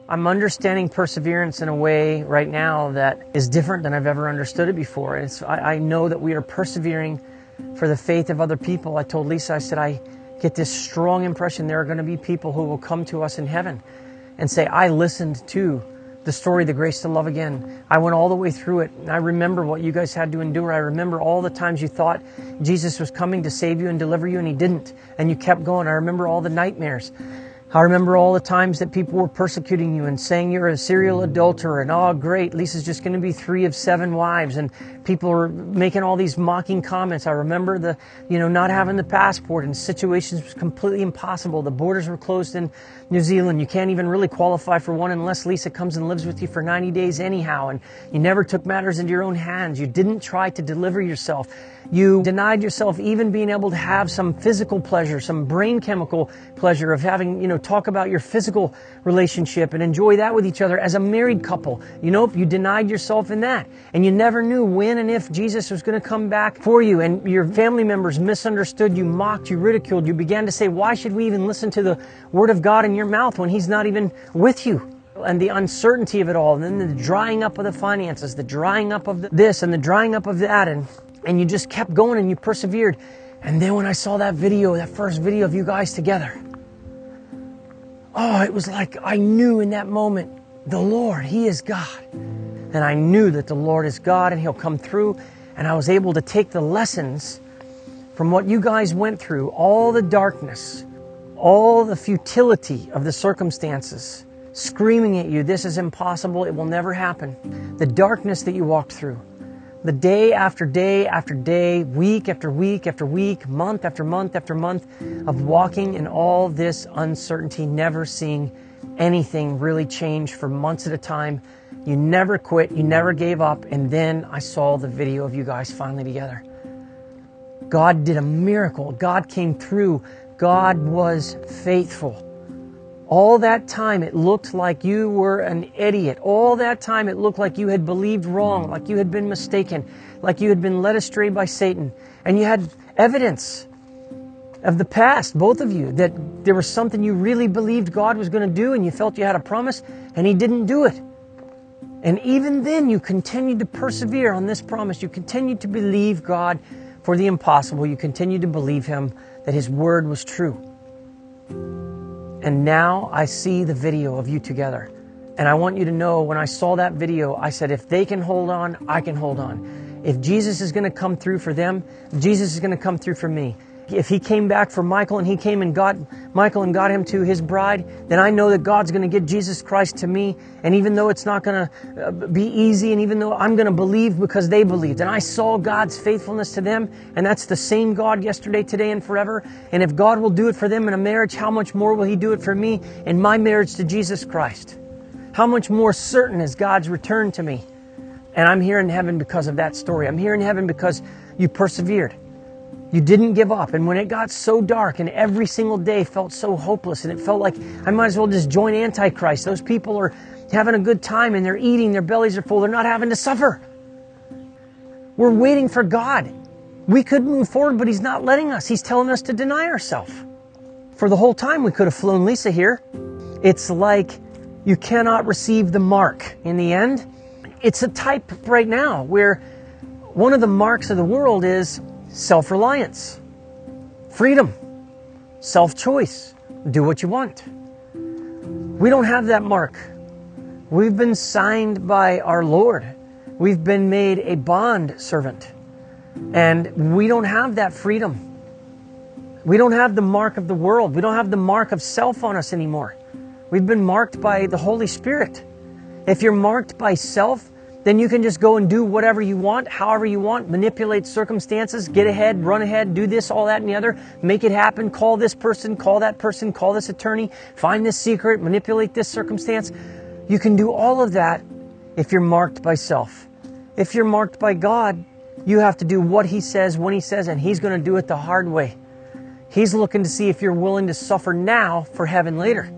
I'm understanding perseverance in a way right now that is different than I've ever understood it before. I know that we are persevering for the faith of other people. I told Lisa, I said, I get this strong impression there are going to be people who will come to us in heaven and say, I listened to the story, The Grace to Love Again. I went all the way through it. And I remember what you guys had to endure. I remember all the times you thought Jesus was coming to save you and deliver you, and He didn't. And you kept going. I remember all the nightmares. I remember all the times that people were persecuting you and saying you're a serial adulterer and, oh, great, Lisa's just going to be 3 of 7 wives. And people were making all these mocking comments. I remember not having the passport, and situations was completely impossible. The borders were closed in New Zealand. You can't even really qualify for one unless Lisa comes and lives with you for 90 days anyhow. And you never took matters into your own hands. You didn't try to deliver yourself. You denied yourself even being able to have some physical pleasure, some brain chemical pleasure of having, talk about your physical relationship and enjoy that with each other as a married couple. You denied yourself in that. And you never knew when and if Jesus was going to come back for you. And your family members misunderstood you, mocked you, ridiculed you, began to say, why should we even listen to the Word of God in your mouth when He's not even with you? And the uncertainty of it all, and then the drying up of the finances, the drying up of this and the drying up of that, and you just kept going and you persevered. And then when I saw that video, that first video of you guys together, it was like I knew in that moment, the Lord, He is God. And I knew that the Lord is God and He'll come through. And I was able to take the lessons from what you guys went through, all the darkness, all the futility of the circumstances, screaming at you, this is impossible, it will never happen. The darkness that you walked through. The day after day after day, week after week after week, month after month after month of walking in all this uncertainty, never seeing anything really change for months at a time. You never quit, you never gave up, and then I saw the video of you guys finally together. God did a miracle. God came through. God was faithful. All that time it looked like you were an idiot. All that time it looked like you had believed wrong, like you had been mistaken, like you had been led astray by Satan. And you had evidence of the past, both of you, that there was something you really believed God was going to do, and you felt you had a promise, and He didn't do it. And even then you continued to persevere on this promise. You continued to believe God for the impossible. You continued to believe Him that His word was true. And now I see the video of you together. And I want you to know, when I saw that video, I said, if they can hold on, I can hold on. If Jesus is going to come through for them, Jesus is going to come through for me. If He came back for Michael and He came and got Michael and got him to his bride, then I know that God's going to get Jesus Christ to me. And even though it's not going to be easy, and even though I'm going to believe because they believed, and I saw God's faithfulness to them, and that's the same God yesterday, today, and forever. And if God will do it for them in a marriage, how much more will He do it for me in my marriage to Jesus Christ? How much more certain is God's return to me? And I'm here in heaven because of that story. I'm here in heaven because you persevered. You didn't give up. And when it got so dark and every single day felt so hopeless, and it felt like I might as well just join Antichrist. Those people are having a good time and they're eating, their bellies are full, they're not having to suffer. We're waiting for God. We could move forward, but He's not letting us. He's telling us to deny ourselves. For the whole time we could have flown Lisa here. It's like you cannot receive the mark in the end. It's a type right now where one of the marks of the world is self-reliance, freedom, self-choice. Do what you want. We don't have that mark. We've been signed by our Lord. We've been made a bond servant. And we don't have that freedom. We don't have the mark of the world. We don't have the mark of self on us anymore. We've been marked by the Holy Spirit. If you're marked by self, then you can just go and do whatever you want, however you want, manipulate circumstances, get ahead, run ahead, do this, all that, and the other, make it happen, call this person, call that person, call this attorney, find this secret, manipulate this circumstance. You can do all of that if you're marked by self. If you're marked by God, you have to do what He says, when He says, and He's going to do it the hard way. He's looking to see if you're willing to suffer now for heaven later.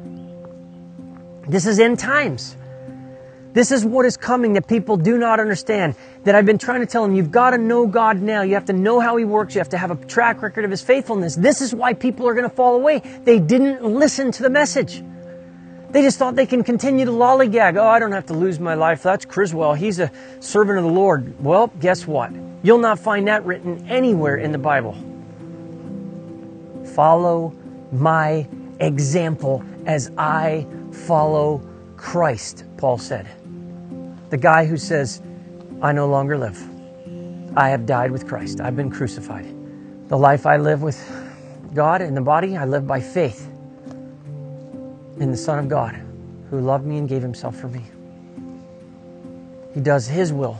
This is end times. This is what is coming that people do not understand, that I've been trying to tell them. You've got to know God now. You have to know how He works. You have to have a track record of His faithfulness. This is why people are going to fall away. They didn't listen to the message. They just thought they can continue to lollygag. Oh, I don't have to lose my life. That's Criswell. He's a servant of the Lord. Well, guess what? You'll not find that written anywhere in the Bible. Follow my example as I follow Christ, Paul said. The guy who says, I no longer live. I have died with Christ. I've been crucified. The life I live with God in the body, I live by faith in the Son of God who loved me and gave himself for me. He does his will.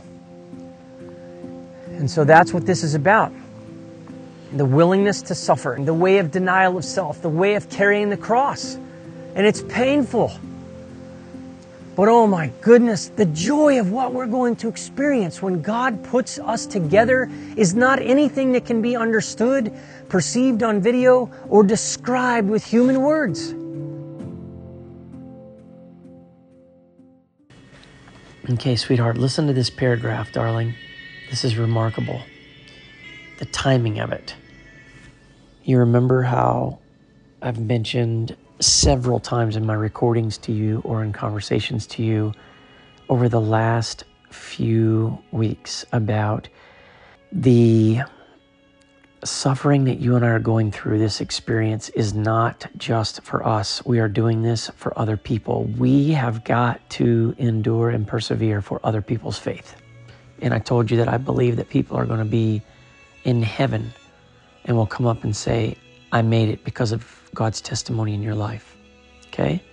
And so that's what this is about. The willingness to suffer, the way of denial of self, the way of carrying the cross. And it's painful. But oh my goodness, the joy of what we're going to experience when God puts us together is not anything that can be understood, perceived on video, or described with human words. Okay, sweetheart, listen to this paragraph, darling. This is remarkable. The timing of it. You remember how I've mentioned several times in my recordings to you or in conversations to you over the last few weeks about the suffering that you and I are going through. This experience is not just for us. We are doing this for other people. We have got to endure and persevere for other people's faith. And I told you that I believe that people are going to be in heaven and will come up and say, I made it because of God's testimony in your life. Okay?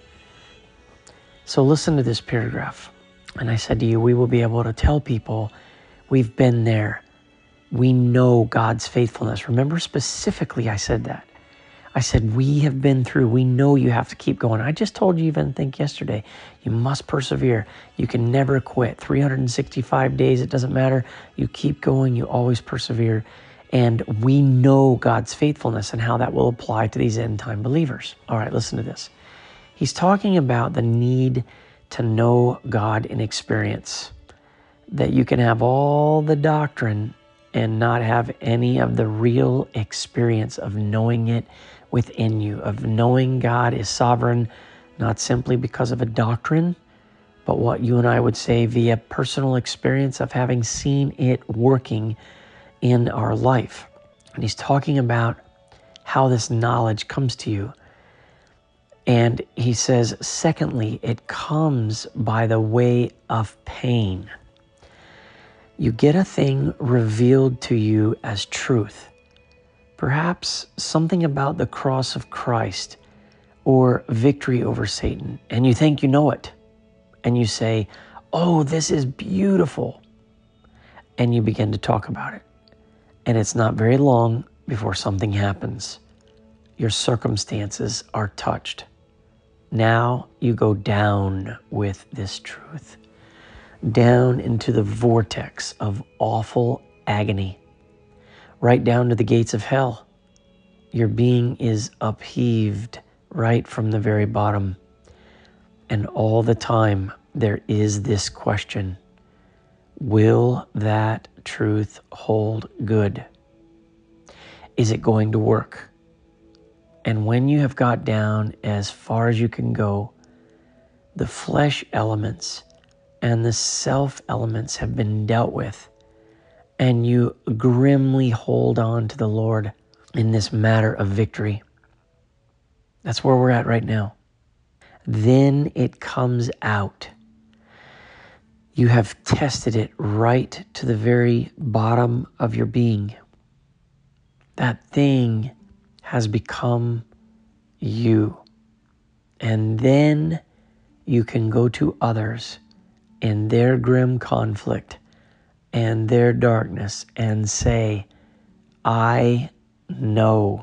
So listen to this paragraph. And I said to you, we will be able to tell people we've been there. We know God's faithfulness. Remember specifically I said that. I said, we have been through. We know you have to keep going. I just told you even think yesterday, you must persevere. You can never quit. 365 days, it doesn't matter. You keep going. You always persevere. And we know God's faithfulness and how that will apply to these end time believers. All right, listen to this. He's talking about the need to know God in experience. That you can have all the doctrine and not have any of the real experience of knowing it within you, of knowing God is sovereign, not simply because of a doctrine, but what you and I would say via personal experience of having seen it working in our life. And he's talking about how this knowledge comes to you. And he says, secondly, it comes by the way of pain. You get a thing revealed to you as truth. Perhaps something about the cross of Christ or victory over Satan, and you think you know it. And you say, oh, this is beautiful. And you begin to talk about it. And it's not very long before something happens. Your circumstances are touched. Now you go down with this truth. Down into the vortex of awful agony, right down to the gates of hell. Your being is upheaved right from the very bottom. And all the time there is this question, will that truth hold good? Is it going to work? And when you have got down as far as you can go, the flesh elements and the self elements have been dealt with, and you grimly hold on to the Lord in this matter of victory. That's where we're at right now. Then it comes out. You have tested it right to the very bottom of your being. That thing has become you. And then you can go to others in their grim conflict and their darkness and say, I know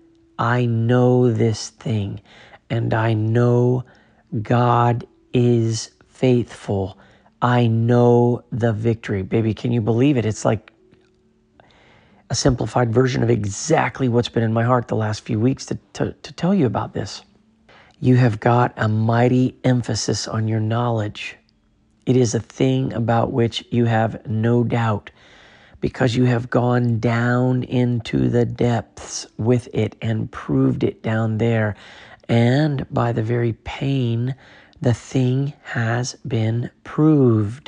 this thing, and I know God is faithful. I know the victory. Baby, can you believe it? It's like a simplified version of exactly what's been in my heart the last few weeks to tell you about this. You have got a mighty emphasis on your knowledge. It is a thing about which you have no doubt because you have gone down into the depths with it and proved it down there And by the very pain, the thing has been proved.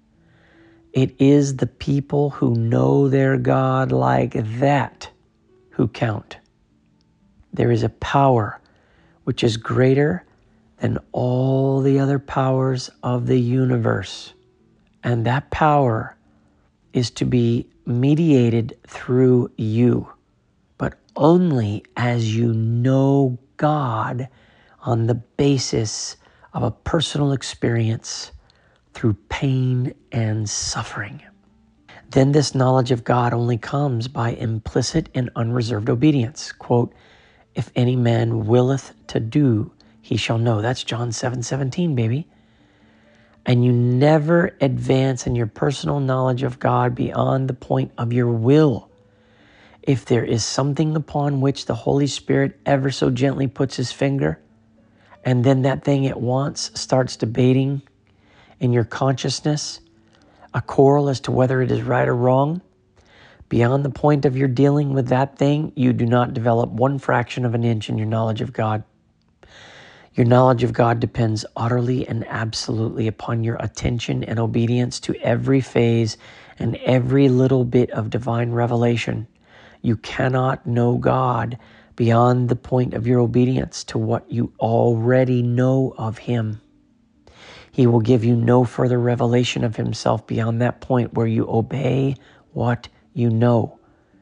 It is the people who know their God like that who count. There is a power which is greater than all the other powers of the universe. And that power is to be mediated through you, but only as you know God on the basis of a personal experience through pain and suffering. Then this knowledge of God only comes by implicit and unreserved obedience. Quote, if any man willeth to do, he shall know. That's John 7:17, baby. And you never advance in your personal knowledge of God beyond the point of your will. If there is something upon which the Holy Spirit ever so gently puts his finger, and then that thing at once starts debating in your consciousness a quarrel as to whether it is right or wrong, beyond the point of your dealing with that thing, you do not develop one fraction of an inch in your knowledge of God. Your knowledge of God depends utterly and absolutely upon your attention and obedience to every phase and every little bit of divine revelation. You cannot know God beyond the point of your obedience to what you already know of him. He will give you no further revelation of himself beyond that point where you obey what you know.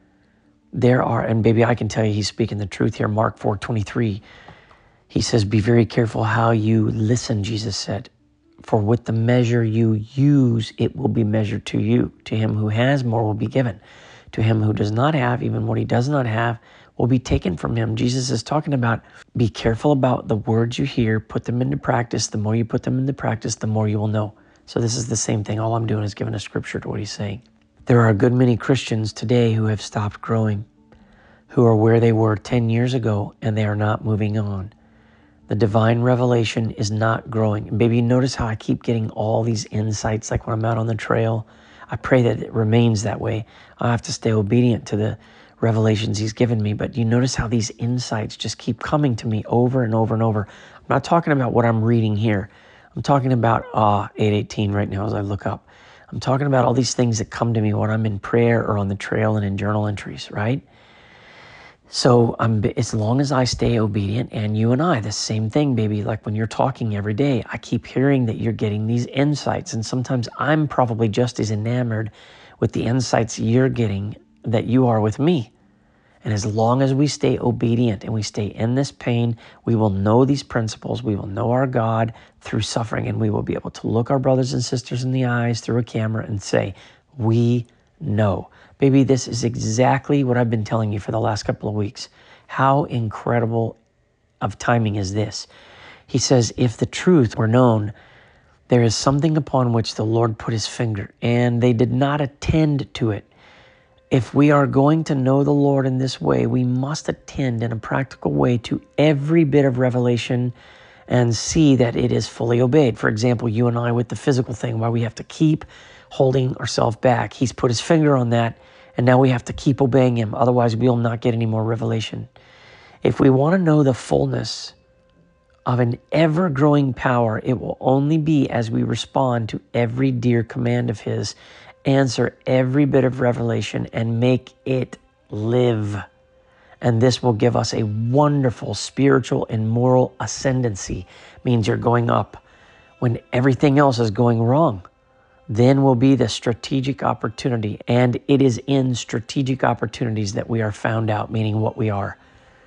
And baby, I can tell you he's speaking the truth here. Mark 4:23. He says, be very careful how you listen, Jesus said. For with the measure you use, it will be measured to you. To him who has, more will be given. To him who does not have, even what he does not have, will be taken from him. Jesus is talking about, be careful about the words you hear, put them into practice. The more you put them into practice, the more you will know. So this is the same thing. All I'm doing is giving a scripture to what he's saying. There are a good many Christians today who have stopped growing, who are where they were 10 years ago, and they are not moving on. The divine revelation is not growing. And baby, notice how I keep getting all these insights like when I'm out on the trail. I pray that it remains that way. I have to stay obedient to the revelations he's given me. But you notice how these insights just keep coming to me over and over and over. I'm not talking about what I'm reading here. I'm talking about 8:18 right now as I look up. I'm talking about all these things that come to me when I'm in prayer or on the trail and in journal entries, right? So as long as I stay obedient, and you and I, the same thing, baby, like when you're talking every day, I keep hearing that you're getting these insights. And sometimes I'm probably just as enamored with the insights you're getting that you are with me. And as long as we stay obedient and we stay in this pain, we will know these principles. We will know our God through suffering, and we will be able to look our brothers and sisters in the eyes through a camera and say, we know. Baby, this is exactly what I've been telling you for the last couple of weeks. How incredible of timing is this? He says, if the truth were known, there is something upon which the Lord put his finger, and they did not attend to it. If we are going to know the Lord in this way, we must attend in a practical way to every bit of revelation and see that it is fully obeyed. For example, you and I with the physical thing, why we have to keep holding ourselves back. He's put his finger on that, and now we have to keep obeying him. Otherwise, we will not get any more revelation. If we want to know the fullness of an ever-growing power, it will only be as we respond to every dear command of his, answer every bit of revelation, and make it live. And this will give us a wonderful spiritual and moral ascendancy. Means you're going up when everything else is going wrong. Then will be the strategic opportunity. And it is in strategic opportunities that we are found out, meaning what we are.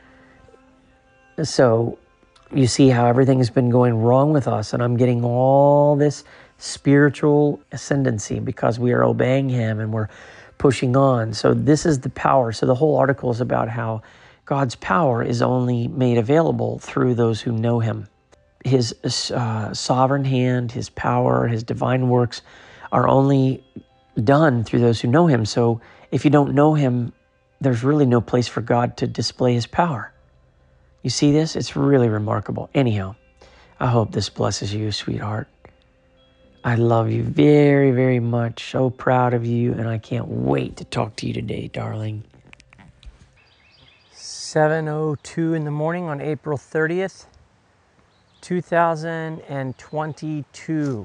So you see how everything has been going wrong with us, and I'm getting all this spiritual ascendancy because we are obeying him and we're pushing on. So this is the power. So the whole article is about how God's power is only made available through those who know him. His sovereign hand, his power, his divine works are only done through those who know him. So if you don't know him, there's really no place for God to display his power. You see this? It's really remarkable. Anyhow, I hope this blesses you, sweetheart. I love you very, very much. So proud of you, and I can't wait to talk to you today, darling. 7:02 in the morning on April 30th, 2022.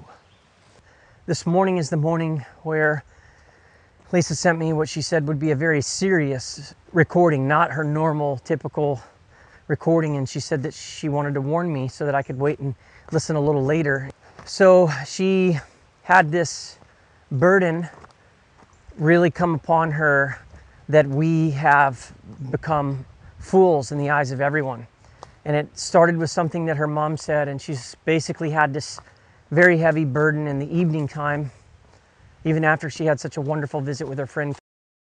This morning is the morning where Lisa sent me what she said would be a very serious recording, not her normal, typical recording, and she said that she wanted to warn me so that I could wait and listen a little later. So she had this burden really come upon her that we have become fools in the eyes of everyone. And it started with something that her mom said, and she's basically had this very heavy burden in the evening time, even after she had such a wonderful visit with her friend,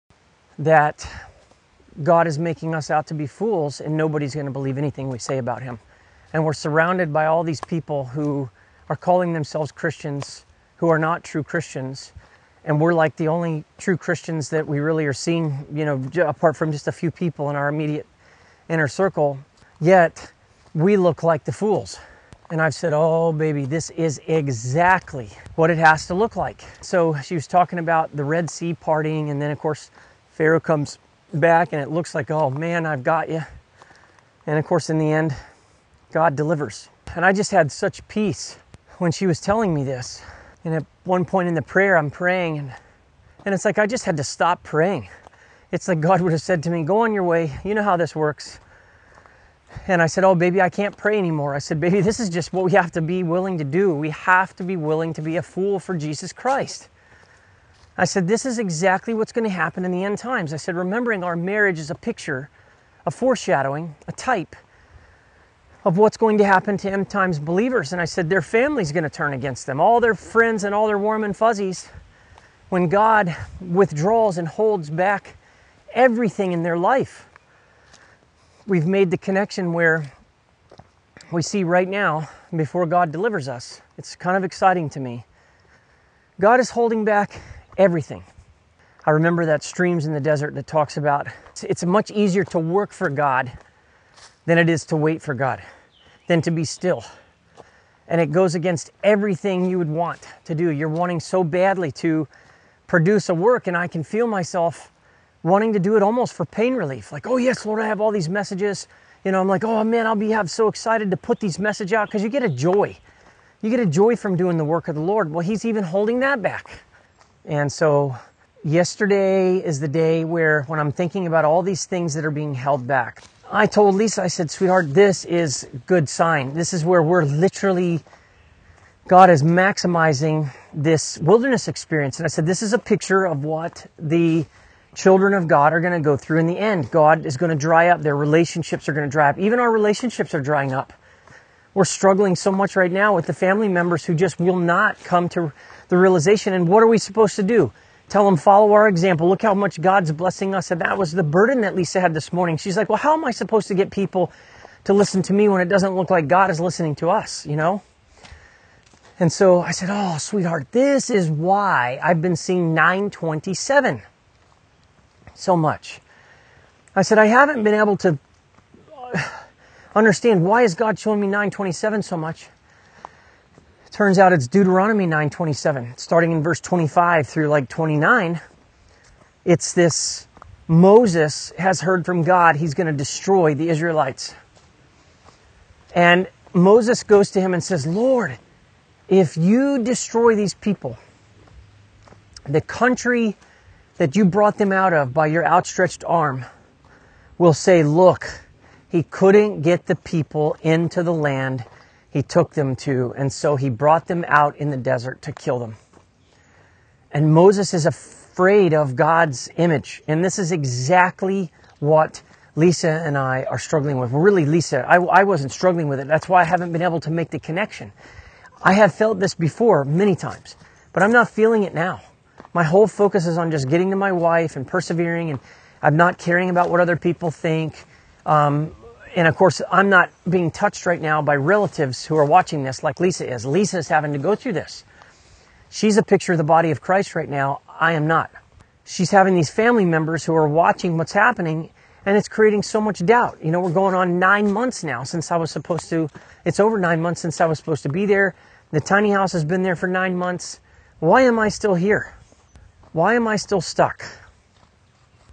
that God is making us out to be fools and nobody's going to believe anything we say about him. And we're surrounded by all these people who are calling themselves Christians who are not true Christians. And we're like the only true Christians that we really are seeing, apart from just a few people in our immediate inner circle. Yet we look like the fools. And I've said, oh baby, this is exactly what it has to look like. So she was talking about the Red Sea parting, and then of course Pharaoh comes back and it looks like, oh man, I've got you. And of course in the end, God delivers. And I just had such peace when she was telling me this. And at one point in the prayer, I'm praying, and it's like I just had to stop praying. It's like God would have said to me, go on your way. You know how this works. And I said, oh, baby, I can't pray anymore. I said, baby, this is just what we have to be willing to do. We have to be willing to be a fool for Jesus Christ. I said, this is exactly what's going to happen in the end times. I said, remembering our marriage is a picture, a foreshadowing, a type of what's going to happen to end times believers. And I said, their family's going to turn against them. All their friends and all their warm and fuzzies. When God withdraws and holds back everything in their life. We've made the connection where we see right now before God delivers us. It's kind of exciting to me. God is holding back everything. I remember that Streams in the Desert that talks about it's much easier to work for God than it is to wait for God, than to be still. And it goes against everything you would want to do. You're wanting so badly to produce a work, and I can feel myself wanting to do it almost for pain relief. Like, oh yes, Lord, I have all these messages. I'm like, oh man, I'll be so excited to put these messages out, because you get a joy. You get a joy from doing the work of the Lord. Well, he's even holding that back. And so yesterday is the day where, when I'm thinking about all these things that are being held back, I told Lisa, I said, sweetheart, this is a good sign. This is where we're literally, God is maximizing this wilderness experience. And I said, this is a picture of what the children of God are going to go through in the end. God is going to dry up. Their relationships are going to dry up. Even our relationships are drying up. We're struggling so much right now with the family members who just will not come to the realization. And what are we supposed to do? Tell them, follow our example. Look how much God's blessing us. And that was the burden that Lisa had this morning. She's like, well, how am I supposed to get people to listen to me when it doesn't look like God is listening to us, And so I said, oh, sweetheart, this is why I've been seeing 927 so much. I said, I haven't been able to understand, why is God showing me 927 so much? Turns out it's Deuteronomy 9:27, starting in verse 25 through 29. It's this: Moses has heard from God he's going to destroy the Israelites. And Moses goes to him and says, Lord, if you destroy these people, the country that you brought them out of by your outstretched arm will say, look, he couldn't get the people into the land he took them to, and so he brought them out in the desert to kill them. And Moses is afraid of God's image. And this is exactly what Lisa and I are struggling with. Well, really, Lisa, I wasn't struggling with it. That's why I haven't been able to make the connection. I have felt this before many times, but I'm not feeling it now. My whole focus is on just getting to my wife and persevering, and I'm not caring about what other people think. And of course, I'm not being touched right now by relatives who are watching this like Lisa is. Lisa is having to go through this. She's a picture of the body of Christ right now. I am not. She's having these family members who are watching what's happening, and it's creating so much doubt. We're going on 9 months now since I was supposed to, it's over 9 months since I was supposed to be there. The tiny house has been there for 9 months. Why am I still here? Why am I still stuck?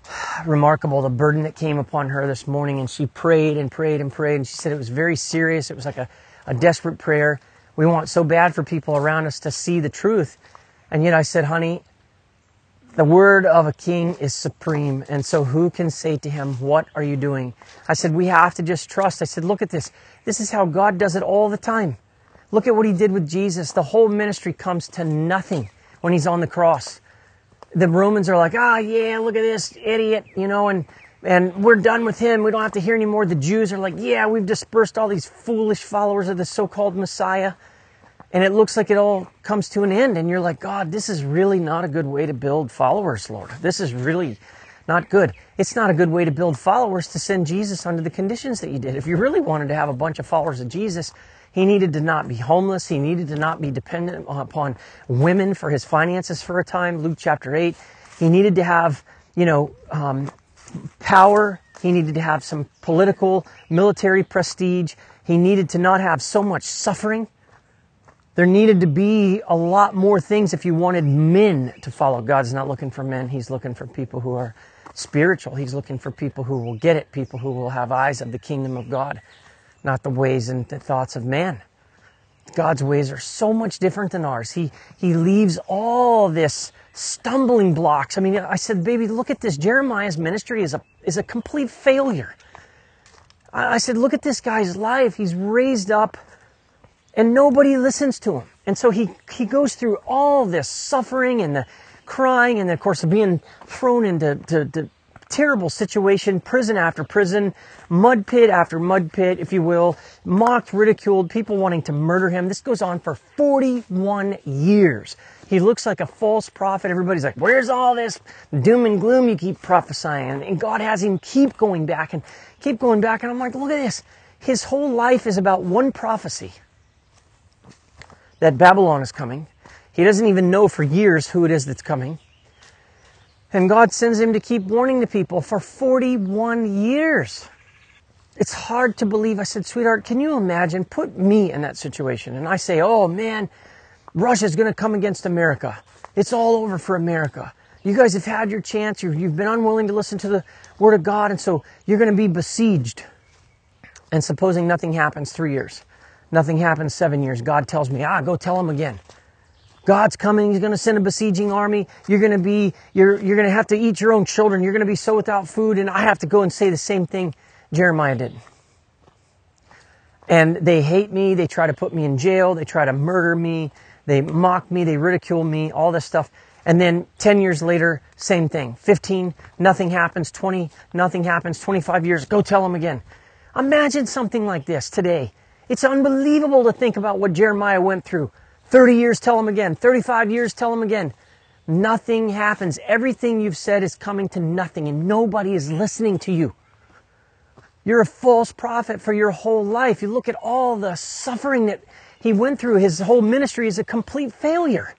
remarkable, the burden that came upon her this morning. And she prayed and prayed and prayed. And she said it was very serious. It was like a desperate prayer. We want so bad for people around us to see the truth. And yet I said, honey, the word of a king is supreme. And so who can say to him, what are you doing? I said, we have to just trust. I said, look at this. This is how God does it all the time. Look at what he did with Jesus. The whole ministry comes to nothing when he's on the cross. The Romans are like, yeah, look at this idiot, and we're done with him. We don't have to hear anymore. The Jews are like, yeah, we've dispersed all these foolish followers of the so-called Messiah. And it looks like it all comes to an end. And you're like, God, this is really not a good way to build followers, Lord. This is really not good. It's not a good way to build followers to send Jesus under the conditions that you did. If you really wanted to have a bunch of followers of Jesus, he needed to not be homeless. He needed to not be dependent upon women for his finances for a time. Luke chapter 8. He needed to have, power. He needed to have some political, military prestige. He needed to not have so much suffering. There needed to be a lot more things if you wanted men to follow. God's not looking for men. He's looking for people who are spiritual. He's looking for people who will get it, people who will have eyes of the kingdom of God, not the ways and the thoughts of man. God's ways are so much different than ours. He leaves all this stumbling blocks. I mean, I said, baby, look at this. Jeremiah's ministry is a complete failure. I said, look at this guy's life. He's raised up and nobody listens to him. And so he goes through all this suffering and the crying and, of course, being thrown into terrible situation, prison after prison, mud pit after mud pit, if you will, mocked, ridiculed, people wanting to murder him. This goes on for 41 years. He looks like a false prophet. Everybody's like, where's all this doom and gloom you keep prophesying? And God has him keep going back. And I'm like, look at this. His whole life is about one prophecy, that Babylon is coming. He doesn't even know for years who it is that's coming. And God sends him to keep warning the people for 41 years. It's hard to believe. I said, sweetheart, can you imagine? Put me in that situation. And I say, oh man, Russia's going to come against America. It's all over for America. You guys have had your chance. You've been unwilling to listen to the word of God. And so you're going to be besieged. And supposing nothing happens 3 years. Nothing happens 7 years. God tells me, go tell him again. God's coming. He's going to send a besieging army. You're going to have to eat your own children. You're going to be so without food. And I have to go and say the same thing Jeremiah did. And they hate me. They try to put me in jail. They try to murder me. They mock me. They ridicule me. All this stuff. And then 10 years later, same thing. 15, nothing happens. 20, nothing happens. 25 years, go tell them again. Imagine something like this today. It's unbelievable to think about what Jeremiah went through. 30 years, tell him again. 35 years, tell him again. Nothing happens. Everything you've said is coming to nothing, and nobody is listening to you. You're a false prophet for your whole life. You look at all the suffering that he went through. His whole ministry is a complete failure.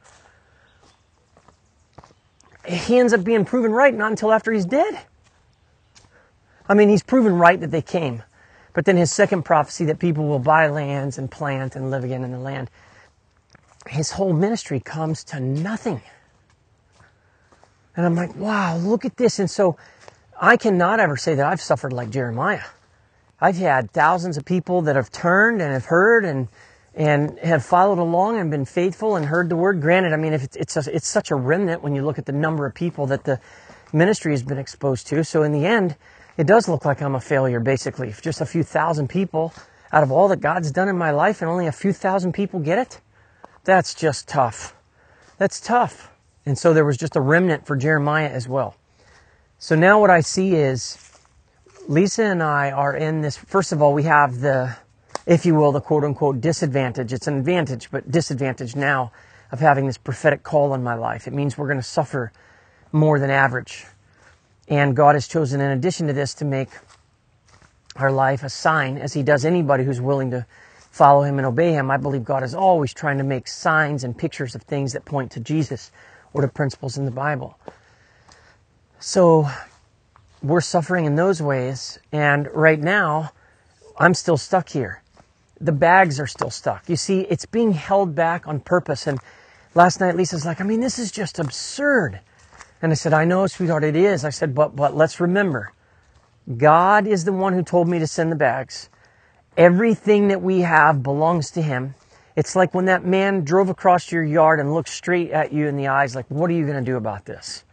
He ends up being proven right not until after he's dead. I mean, he's proven right that they came. But then his second prophecy that people will buy lands and plant and live again in the land, his whole ministry comes to nothing. And I'm like, wow, look at this. And so I cannot ever say that I've suffered like Jeremiah. I've had thousands of people that have turned and have heard and have followed along and been faithful and heard the word. Granted, I mean, if it's such a remnant when you look at the number of people that the ministry has been exposed to. So in the end, it does look like I'm a failure, basically. If just a few thousand people out of all that God's done in my life and only a few thousand people get it, that's just tough. That's tough. And so there was just a remnant for Jeremiah as well. So now what I see is Lisa and I are in this. First of all, we have the, if you will, the quote-unquote disadvantage. It's an advantage, but disadvantage now of having this prophetic call in my life. It means we're going to suffer more than average. And God has chosen, in addition to this, to make our life a sign, as he does anybody who's willing to follow him and obey him. I believe God is always trying to make signs and pictures of things that point to Jesus or to principles in the Bible. So we're suffering in those ways. And right now, I'm still stuck here. The bags are still stuck. You see, it's being held back on purpose. And last night, Lisa's like, I mean, this is just absurd. And I said, I know, sweetheart, it is. I said, but let's remember, God is the one who told me to send the bags. Everything that we have belongs to Him. It's like when that man drove across your yard and looked straight at you in the eyes, like, what are you going to do about this?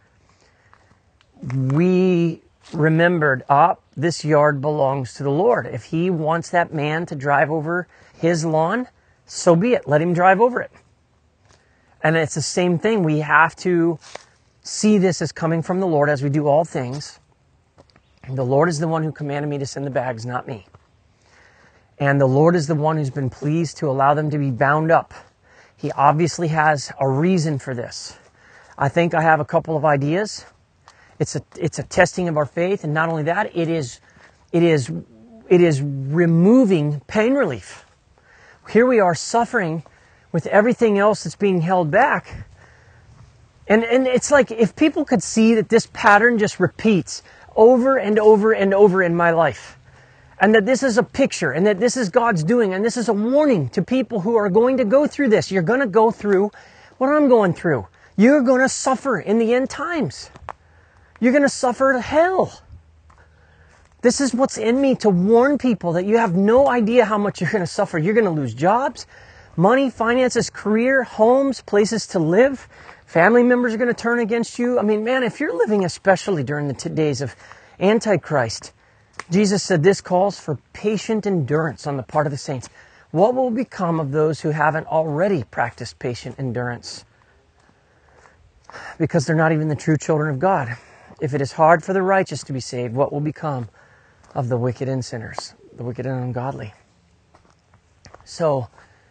We remembered, this yard belongs to the Lord. If He wants that man to drive over his lawn, so be it. Let him drive over it. And it's the same thing. We have to see this as coming from the Lord as we do all things. The Lord is the one who commanded me to send the bags, not me. And the Lord is the one who's been pleased to allow them to be bound up. He obviously has a reason for this. I think I have a couple of ideas. It's a testing of our faith, and not only that, it is removing pain relief. Here we are suffering with everything else that's being held back. And it's like if people could see that this pattern just repeats over and over and over in my life, and that this is a picture, and that this is God's doing, and this is a warning to people who are going to go through this. You're going to go through what I'm going through. You're going to suffer in the end times. You're going to suffer hell. This is what's in me, to warn people that you have no idea how much you're going to suffer. You're going to lose jobs, money, finances, career, homes, places to live. Family members are going to turn against you. I mean, man, if you're living especially during the days of Antichrist, Jesus said this calls for patient endurance on the part of the saints. What will become of those who haven't already practiced patient endurance? Because they're not even the true children of God. If it is hard for the righteous to be saved, what will become of the wicked and sinners, the wicked and ungodly? So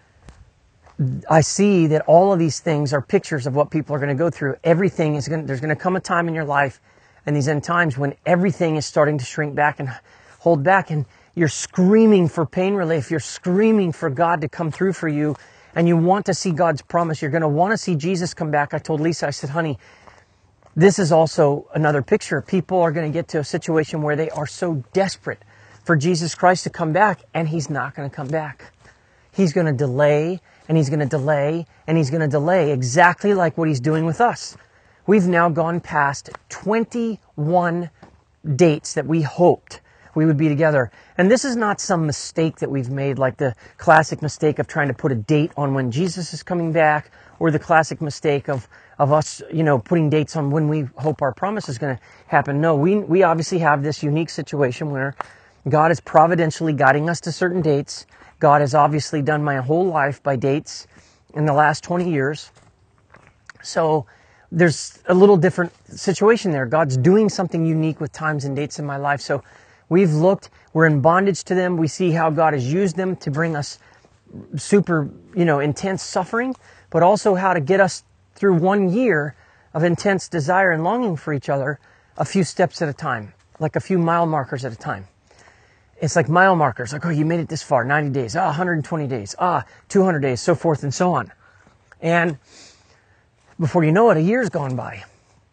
I see that all of these things are pictures of what people are going to go through. There's going to come a time in your life in these end times when everything is starting to shrink back and hold back, and you're screaming for pain relief. You're screaming for God to come through for you, and you want to see God's promise. You're going to want to see Jesus come back. I told Lisa, I said, honey, this is also another picture. People are going to get to a situation where they are so desperate for Jesus Christ to come back, and He's not going to come back. He's going to delay, and He's going to delay, and He's going to delay, exactly like what He's doing with us. We've now gone past 21 dates that we hoped we would be together. And this is not some mistake that we've made, like the classic mistake of trying to put a date on when Jesus is coming back, or the classic mistake of us, putting dates on when we hope our promise is going to happen. No, we obviously have this unique situation where God is providentially guiding us to certain dates. God has obviously done my whole life by dates in the last 20 years. So there's a little different situation there. God's doing something unique with times and dates in my life. So we've looked, we're in bondage to them. We see how God has used them to bring us super, intense suffering, but also how to get us through 1 year of intense desire and longing for each other a few steps at a time, like a few mile markers at a time. It's like mile markers, like, oh, you made it this far, 90 days, 120 days, 200 days, so forth and so on. And before you know it, a year's gone by.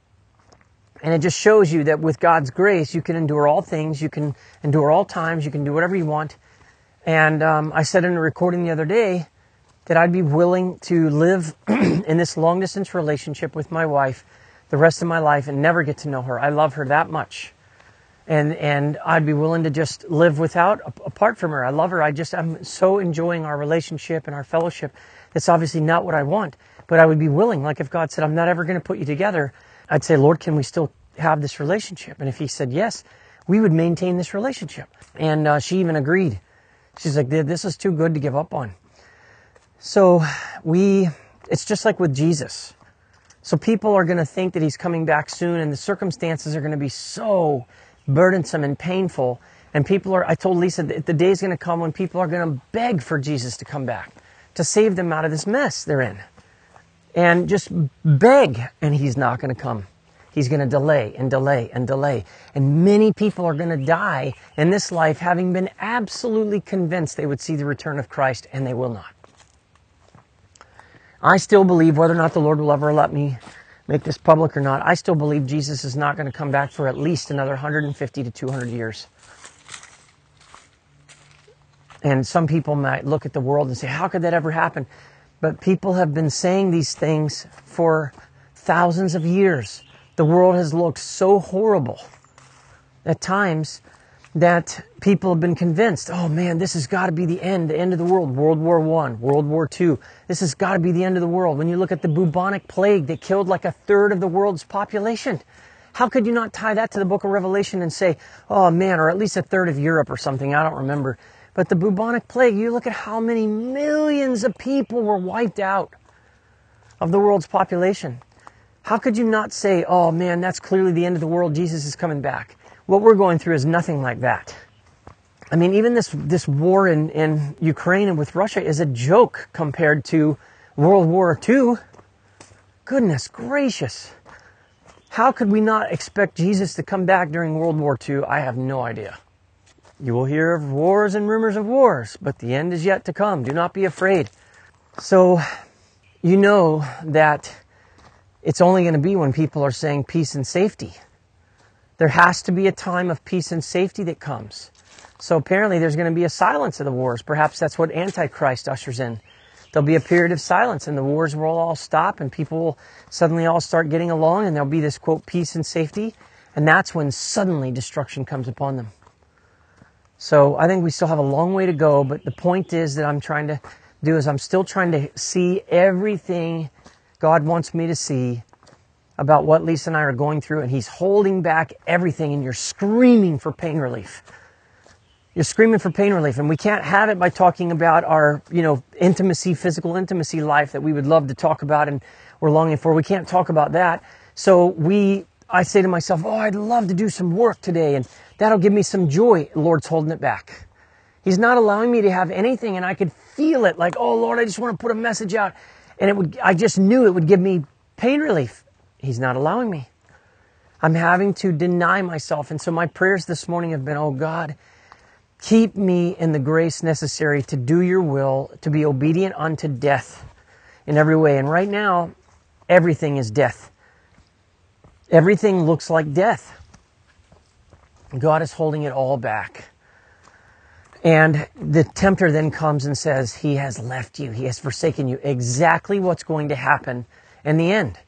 And it just shows you that with God's grace, you can endure all things, you can endure all times, you can do whatever you want. And I said in a recording the other day that I'd be willing to live in this long-distance relationship with my wife the rest of my life and never get to know her. I love her that much. And I'd be willing to just live apart from her. I love her. I'm so enjoying our relationship and our fellowship. That's obviously not what I want. But I would be willing, like if God said, I'm not ever going to put you together, I'd say, Lord, can we still have this relationship? And if He said yes, we would maintain this relationship. And she even agreed. She's like, this is too good to give up on. So it's just like with Jesus. So people are going to think that He's coming back soon, and the circumstances are going to be so burdensome and painful. And I told Lisa that the day is going to come when people are going to beg for Jesus to come back, to save them out of this mess they're in. And just beg, and He's not going to come. He's going to delay and delay and delay. And many people are going to die in this life having been absolutely convinced they would see the return of Christ, and they will not. I still believe, whether or not the Lord will ever let me make this public or not, I still believe Jesus is not going to come back for at least another 150 to 200 years. And some people might look at the world and say, how could that ever happen? But people have been saying these things for thousands of years. The world has looked so horrible at times that people have been convinced, oh man, this has got to be the end of the world. World War I, World War II. This has got to be the end of the world. When you look at the bubonic plague that killed like a third of the world's population, how could you not tie that to the book of Revelation and say, oh man, or at least a third of Europe or something, I don't remember. But the bubonic plague, you look at how many millions of people were wiped out of the world's population. How could you not say, oh man, that's clearly the end of the world, Jesus is coming back? What we're going through is nothing like that. I mean, even this war in Ukraine and with Russia is a joke compared to World War II. Goodness gracious. How could we not expect Jesus to come back during World War II? I have no idea. You will hear of wars and rumors of wars, but the end is yet to come. Do not be afraid. So, you know that it's only going to be when people are saying peace and safety. There has to be a time of peace and safety that comes. So apparently there's going to be a silence of the wars. Perhaps that's what Antichrist ushers in. There'll be a period of silence and the wars will all stop and people will suddenly all start getting along and there'll be this, quote, peace and safety. And that's when suddenly destruction comes upon them. So I think we still have a long way to go, but the point is that I'm trying to do is I'm still trying to see everything God wants me to see about what Lisa and I are going through, and He's holding back everything, and you're screaming for pain relief. You're screaming for pain relief, and we can't have it by talking about our, intimacy, physical intimacy life that we would love to talk about and we're longing for. We can't talk about that. So I say to myself, oh, I'd love to do some work today, and that'll give me some joy. The Lord's holding it back. He's not allowing me to have anything, and I could feel it like, oh, Lord, I just want to put a message out. And I just knew it would give me pain relief. He's not allowing me. I'm having to deny myself. And so my prayers this morning have been, oh God, keep me in the grace necessary to do your will, to be obedient unto death in every way. And right now, everything is death. Everything looks like death. God is holding it all back. And the tempter then comes and says, He has left you. He has forsaken you. Exactly what's going to happen in the end.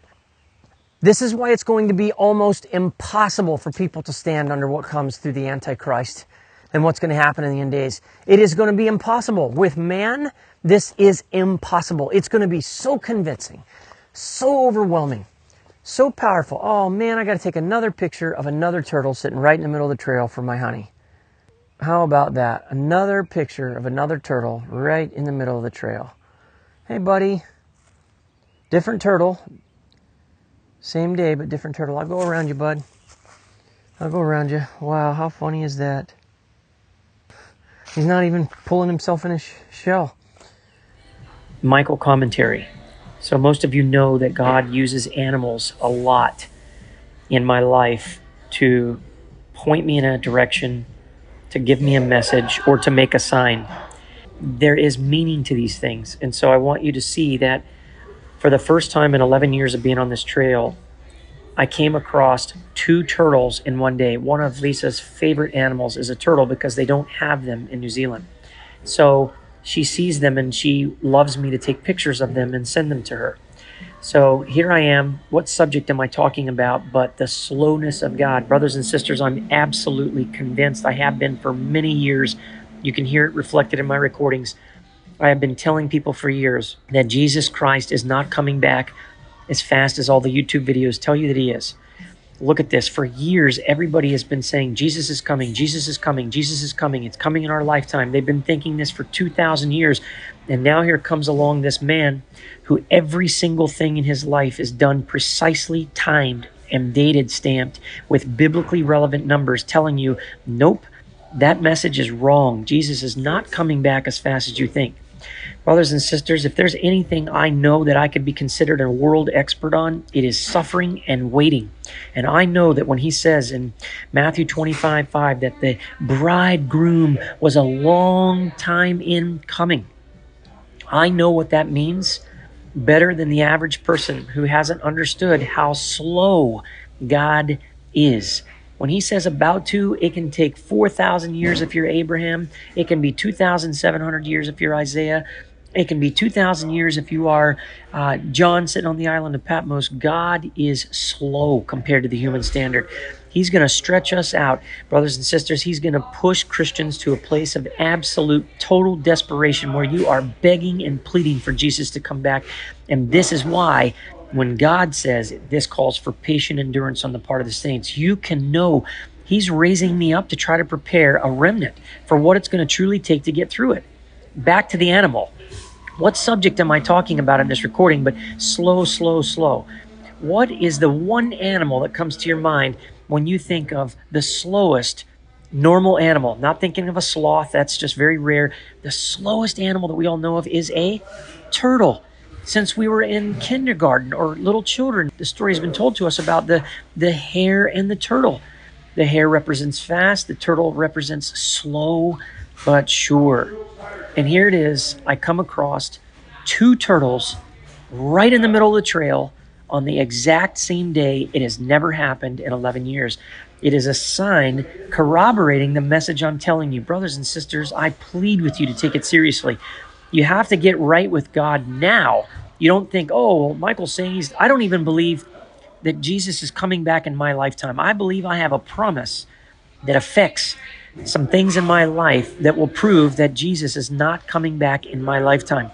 This is why it's going to be almost impossible for people to stand under what comes through the Antichrist and what's going to happen in the end days. It is going to be impossible. With man, this is impossible. It's going to be so convincing, so overwhelming, so powerful. Oh man, I got to take another picture of another turtle sitting right in the middle of the trail for my honey. How about that? Another picture of another turtle right in the middle of the trail. Hey buddy, different turtle. Same day, but different turtle. I'll go around you, bud. I'll go around you. Wow, how funny is that? He's not even pulling himself in his shell. Michael commentary. So most of you know that God uses animals a lot in my life to point me in a direction, to give me a message, or to make a sign. There is meaning to these things. And so I want you to see that for the first time in 11 years of being on this trail, I came across 2 turtles in one day. One of Lisa's favorite animals is a turtle because they don't have them in New Zealand. So she sees them and she loves me to take pictures of them and send them to her. So here I am. What subject am I talking about but the slowness of God? Brothers and sisters, I'm absolutely convinced. I have been for many years. You can hear it reflected in my recordings. I have been telling people for years that Jesus Christ is not coming back as fast as all the YouTube videos tell you that He is. Look at this. For years, everybody has been saying, Jesus is coming, Jesus is coming, Jesus is coming. It's coming in our lifetime. They've been thinking this for 2,000 years. And now here comes along this man who every single thing in his life is done precisely timed and dated stamped with biblically relevant numbers telling you, nope, that message is wrong. Jesus is not coming back as fast as you think. Brothers and sisters, if there's anything I know that I could be considered a world expert on, it is suffering and waiting. And I know that when He says in Matthew 25:5 that the bridegroom was a long time in coming, I know what that means better than the average person who hasn't understood how slow God is. When He says about to, it can take 4,000 years if you're Abraham. It can be 2,700 years if you're Isaiah. It can be 2,000 years if you are John sitting on the island of Patmos. God is slow compared to the human standard. He's going to stretch us out, brothers and sisters. He's going to push Christians to a place of absolute, total desperation where you are begging and pleading for Jesus to come back. And this is why when God says this calls for patient endurance on the part of the saints, you can know He's raising me up to try to prepare a remnant for what it's going to truly take to get through it. Back to the animal. What subject am I talking about in this recording? But slow, slow, slow. What is the one animal that comes to your mind when you think of the slowest normal animal? Not thinking of a sloth, that's just very rare. The slowest animal that we all know of is a turtle. Since we were in kindergarten or little children, the story has been told to us about the hare and the turtle. The hare represents fast, the turtle represents slow but sure. And here it is, I come across two turtles right in the middle of the trail on the exact same day. It has never happened in 11 years. It is a sign corroborating the message I'm telling you. Brothers and sisters, I plead with you to take it seriously. You have to get right with God now. You don't think, oh, well, Michael's saying I don't even believe that Jesus is coming back in my lifetime. I believe I have a promise that affects some things in my life that will prove that Jesus is not coming back in my lifetime.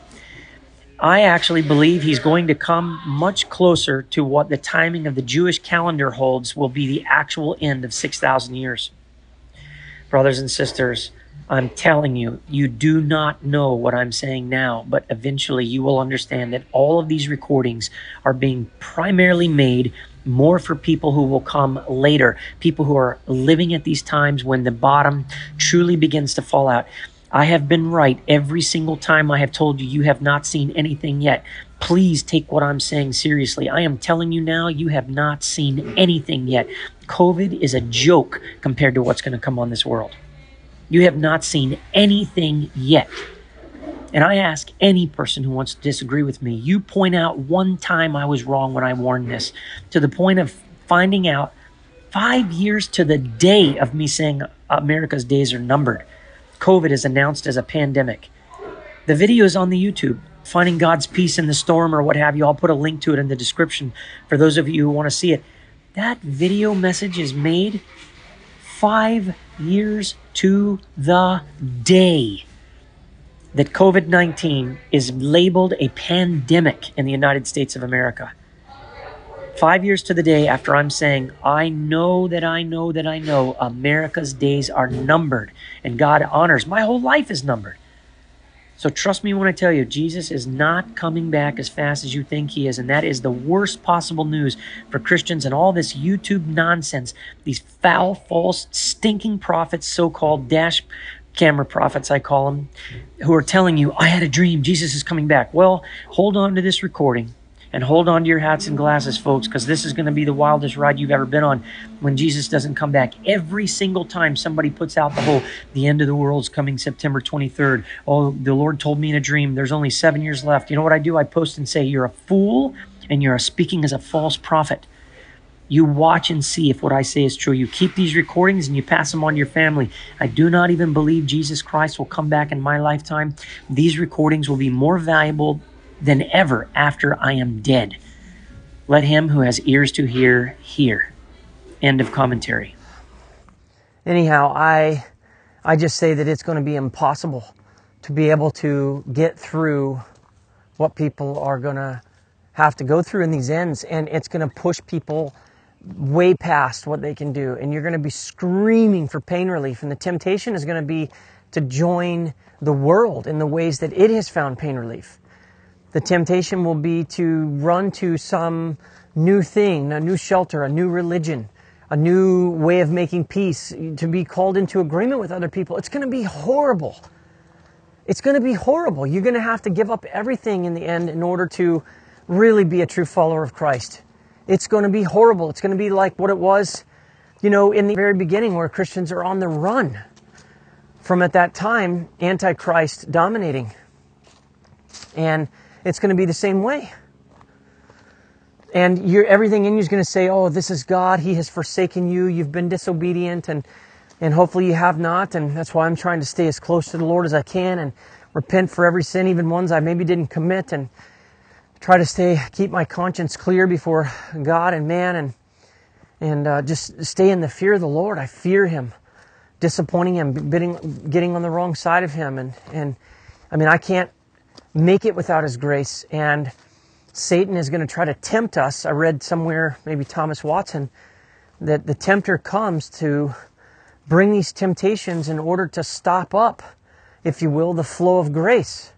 I actually believe He's going to come much closer to what the timing of the Jewish calendar holds will be the actual end of 6,000 years. Brothers and sisters, I'm telling you, you do not know what I'm saying now, but eventually you will understand that all of these recordings are being primarily made more for people who will come later, people who are living at these times when the bottom truly begins to fall out. I have been right every single time I have told you have not seen anything yet. Please take what I'm saying seriously. I am telling you now, you have not seen anything yet. COVID is a joke compared to what's going to come on this world. You have not seen anything yet. And I ask any person who wants to disagree with me, you point out one time I was wrong when I warned this, to the point of finding out 5 years to the day of me saying America's days are numbered. COVID is announced as a pandemic. The video is on the YouTube, Finding God's Peace in the Storm or what have you. I'll put a link to it in the description for those of you who want to see it. That video message is made 5 years to the day that COVID-19 is labeled a pandemic in the United States of America. 5 years to the day after I'm saying, I know America's days are numbered and God honors. My whole life is numbered. So trust me when I tell you, Jesus is not coming back as fast as you think He is. And that is the worst possible news for Christians and all this YouTube nonsense. These foul, false, stinking prophets, so-called dash camera prophets, I call them, who are telling you, I had a dream, Jesus is coming back. Well, hold on to this recording and hold on to your hats and glasses, folks, because this is going to be the wildest ride you've ever been on when Jesus doesn't come back. Every single time somebody puts out the end of the world's coming September 23rd. Oh, the Lord told me in a dream, there's only 7 years left. You know what I do? I post and say, you're a fool and you're speaking as a false prophet. You watch and see if what I say is true. You keep these recordings and you pass them on to your family. I do not even believe Jesus Christ will come back in my lifetime. These recordings will be more valuable than ever after I am dead. Let him who has ears to hear, hear. End of commentary. Anyhow, I just say that it's going to be impossible to be able to get through what people are going to have to go through in these ends, and it's going to push people way past what they can do, and you're going to be screaming for pain relief, and the temptation is going to be to join the world in the ways that it has found pain relief. The temptation will be to run to some new thing, a new shelter, a new religion, a new way of making peace, to be called into agreement with other people. It's going to be horrible. It's going to be horrible. You're going to have to give up everything in the end in order to really be a true follower of Christ. It's going to be horrible. It's going to be like what it was, in the very beginning, where Christians are on the run from, at that time, Antichrist dominating. And it's going to be the same way. And everything in you is going to say, oh, this is God. He has forsaken you. You've been disobedient. And hopefully you have not. And that's why I'm trying to stay as close to the Lord as I can. And repent for every sin, even ones I maybe didn't commit, and try to keep my conscience clear before God and man, and just stay in the fear of the Lord. I fear Him, disappointing Him, getting on the wrong side of Him, and I mean, I can't make it without His grace, and Satan is going to try to tempt us. I read somewhere, maybe Thomas Watson, that the tempter comes to bring these temptations in order to stop up, if you will, the flow of grace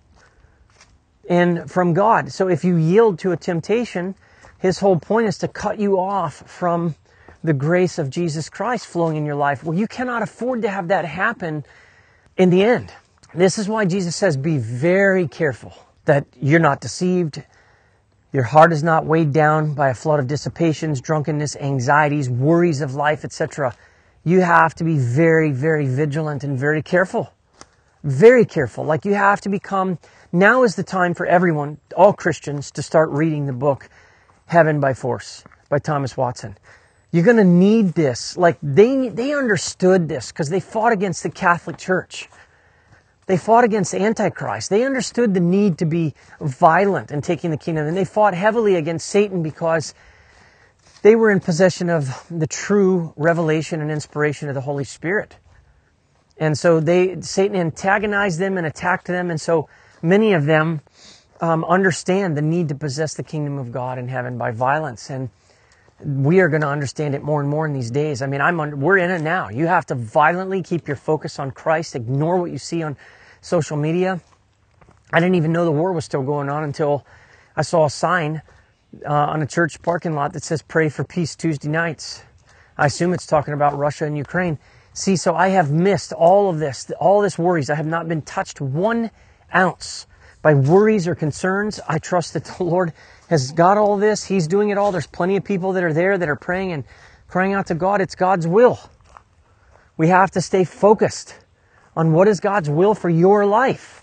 and from God. So if you yield to a temptation, his whole point is to cut you off from the grace of Jesus Christ flowing in your life. Well, you cannot afford to have that happen in the end. This is why Jesus says, be very careful that you're not deceived. Your heart is not weighed down by a flood of dissipations, drunkenness, anxieties, worries of life, etc. You have to be very, very vigilant and very careful. Very careful. Like you have to become, now is the time for everyone, all Christians, to start reading the book Heaven by Force by Thomas Watson. You're going to need this. Like they understood this because they fought against the Catholic Church. They fought against Antichrist. They understood the need to be violent in taking the kingdom. And they fought heavily against Satan because they were in possession of the true revelation and inspiration of the Holy Spirit. And so Satan antagonized them and attacked them. And so many of them understand the need to possess the kingdom of God in heaven by violence. And we are going to understand it more and more in these days. I mean, we're in it now. You have to violently keep your focus on Christ. Ignore what you see on social media. I didn't even know the war was still going on until I saw a sign on a church parking lot that says pray for peace Tuesday nights. I assume it's talking about Russia and Ukraine. See, so I have missed all this worries. I have not been touched 1 ounce by worries or concerns. I trust that the Lord has got all this. He's doing it all. There's plenty of people that are there that are praying and crying out to God. It's God's will. We have to stay focused on what is God's will for your life.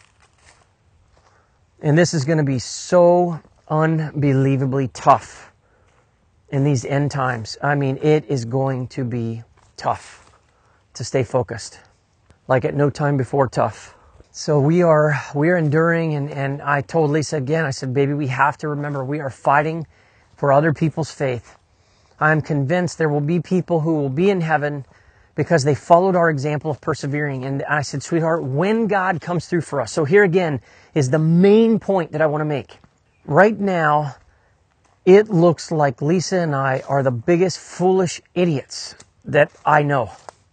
And this is going to be so unbelievably tough in these end times. I mean, it is going to be tough to stay focused. Like at no time before tough. So we are enduring, and I told Lisa again, I said, baby, we have to remember we are fighting for other people's faith. I am convinced there will be people who will be in heaven because they followed our example of persevering. And I said, sweetheart, when God comes through for us. So here again is the main point that I want to make. Right now, it looks like Lisa and I are the biggest foolish idiots that I know.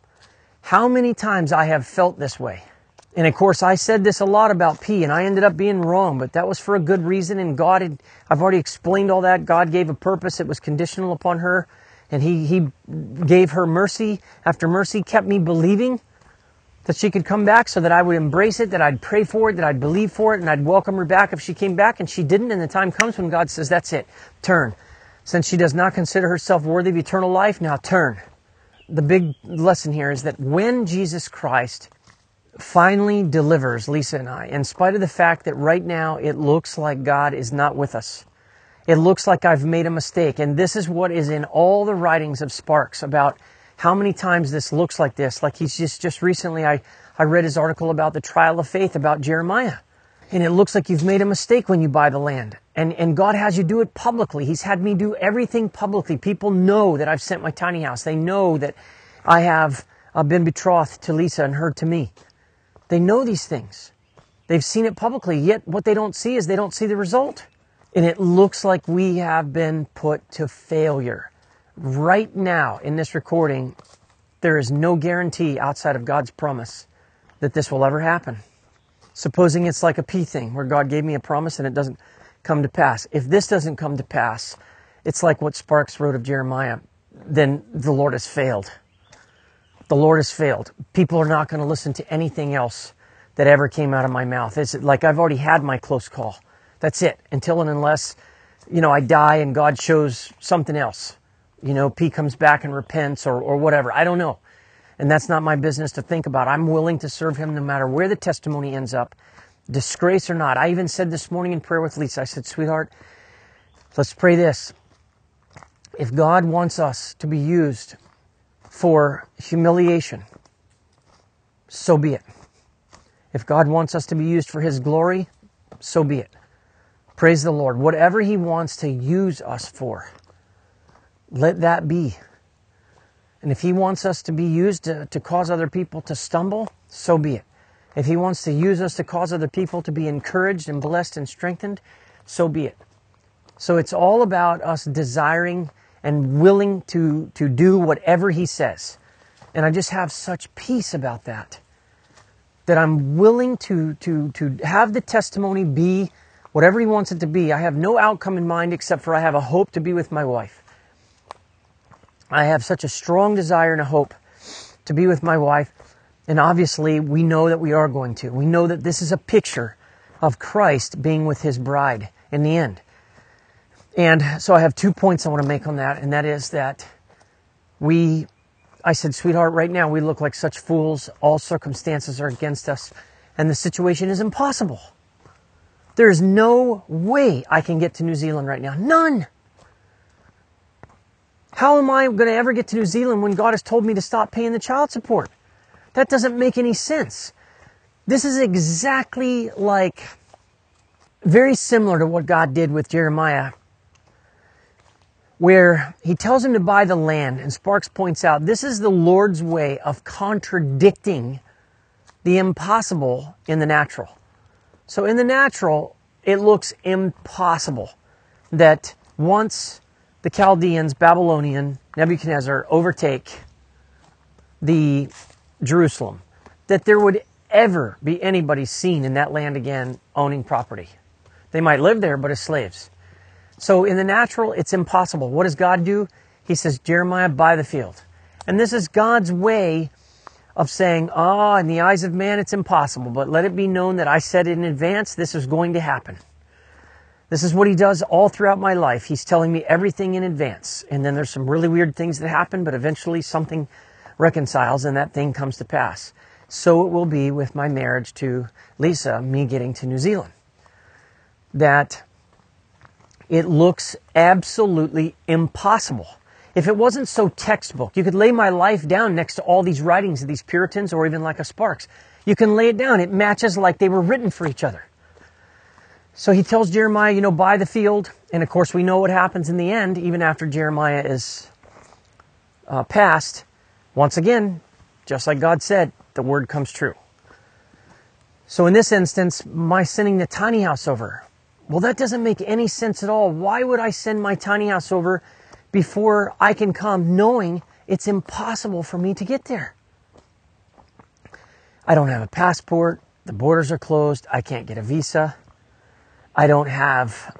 How many times I have felt this way. And of course, I said this a lot about P, and I ended up being wrong, but that was for a good reason. And I've already explained all that. God gave a purpose. It was conditional upon her. And He gave her mercy after mercy, kept me believing that she could come back so that I would embrace it, that I'd pray for it, that I'd believe for it, and I'd welcome her back if she came back. And she didn't, and the time comes when God says, that's it, turn. Since she does not consider herself worthy of eternal life, now turn. The big lesson here is that when Jesus Christ finally delivers Lisa and I, in spite of the fact that right now it looks like God is not with us, it looks like I've made a mistake. And this is what is in all the writings of Sparks about how many times this looks like this. Like he's just recently, I read his article about the trial of faith about Jeremiah. And it looks like you've made a mistake when you buy the land. And God has you do it publicly. He's had me do everything publicly. People know that I've sent my tiny house. They know that I have been betrothed to Lisa and her to me. They know these things. They've seen it publicly. Yet what they don't see is they don't see the result. And it looks like we have been put to failure. Right now, in this recording, there is no guarantee outside of God's promise that this will ever happen. Supposing it's like a P thing, where God gave me a promise and it doesn't come to pass. If this doesn't come to pass, it's like what Sparks wrote of Jeremiah. Then the Lord has failed. The Lord has failed. People are not going to listen to anything else that ever came out of my mouth. It's like I've already had my close call. That's it. Until and unless, I die and God shows something else. P comes back and repents or whatever. I don't know. And that's not my business to think about. I'm willing to serve Him no matter where the testimony ends up, disgrace or not. I even said this morning in prayer with Lisa, I said, sweetheart, let's pray this. If God wants us to be used for humiliation, so be it. If God wants us to be used for His glory, so be it. Praise the Lord. Whatever He wants to use us for, let that be. And if He wants us to be used to cause other people to stumble, so be it. If He wants to use us to cause other people to be encouraged and blessed and strengthened, so be it. So it's all about us desiring and willing to do whatever He says. And I just have such peace about that. That I'm willing to have the testimony be whatever He wants it to be. I have no outcome in mind except for I have a hope to be with my wife. I have such a strong desire and a hope to be with my wife. And obviously, we know that we are going to. We know that this is a picture of Christ being with His bride in the end. And so I have 2 points I want to make on that. And that is that I said, sweetheart, right now we look like such fools. All circumstances are against us. And the situation is impossible. There is no way I can get to New Zealand right now. None. How am I going to ever get to New Zealand when God has told me to stop paying the child support? That doesn't make any sense. This is exactly very similar to what God did with Jeremiah, where He tells him to buy the land. And Sparks points out, this is the Lord's way of contradicting the impossible in the natural. So in the natural, it looks impossible that once the Chaldeans, Babylonian, Nebuchadnezzar overtake the Jerusalem, that there would ever be anybody seen in that land again owning property. They might live there, but as slaves. So in the natural, it's impossible. What does God do? He says, Jeremiah, buy the field. And this is God's way of saying, in the eyes of man, it's impossible, but let it be known that I said in advance, this is going to happen. This is what He does all throughout my life. He's telling me everything in advance. And then there's some really weird things that happen, but eventually something reconciles and that thing comes to pass. So it will be with my marriage to Lisa, me getting to New Zealand. That it looks absolutely impossible. If it wasn't so textbook, you could lay my life down next to all these writings of these Puritans or even like a Sparks. You can lay it down. It matches like they were written for each other. So He tells Jeremiah, buy the field. And of course, we know what happens in the end, even after Jeremiah is passed. Once again, just like God said, the word comes true. So in this instance, my sending the tiny house over, well, that doesn't make any sense at all. Why would I send my tiny house over before I can come, knowing it's impossible for me to get there? I don't have a passport. The borders are closed. I can't get a visa. I don't have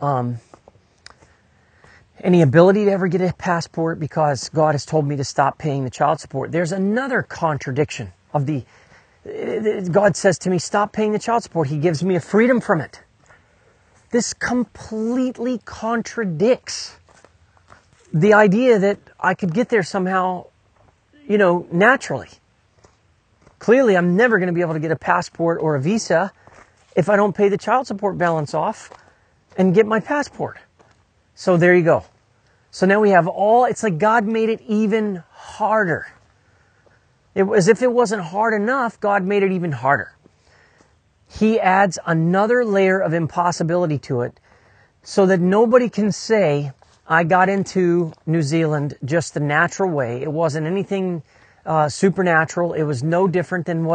any ability to ever get a passport because God has told me to stop paying the child support. There's another contradiction of God says to me, stop paying the child support. He gives me a freedom from it. This completely contradicts the idea that I could get there somehow, naturally. Clearly, I'm never going to be able to get a passport or a visa if I don't pay the child support balance off and get my passport. So there you go. So now we have it's like God made it even harder. As if it wasn't hard enough, God made it even harder. He adds another layer of impossibility to it so that nobody can say, I got into New Zealand just the natural way. It wasn't anything supernatural. It was no different than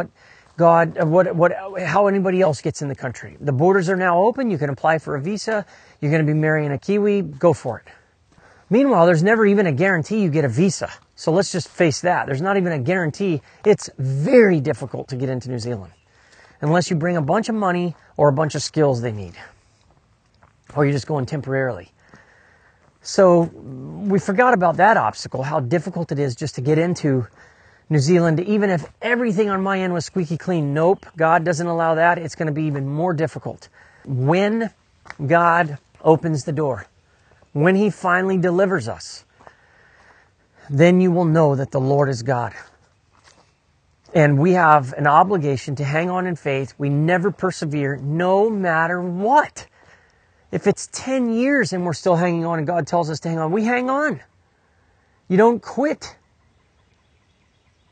how anybody else gets in the country. The borders are now open. You can apply for a visa. You're going to be marrying a Kiwi. Go for it. Meanwhile, there's never even a guarantee you get a visa. So let's just face that. There's not even a guarantee. It's very difficult to get into New Zealand unless you bring a bunch of money or a bunch of skills they need. Or you're just going temporarily. So we forgot about that obstacle, how difficult it is just to get into New Zealand, even if everything on my end was squeaky clean. Nope, God doesn't allow that. It's going to be even more difficult. When God opens the door, when He finally delivers us, then you will know that the Lord is God. And we have an obligation to hang on in faith. We never persevere, no matter what. If it's 10 years and we're still hanging on and God tells us to hang on, we hang on. You don't quit.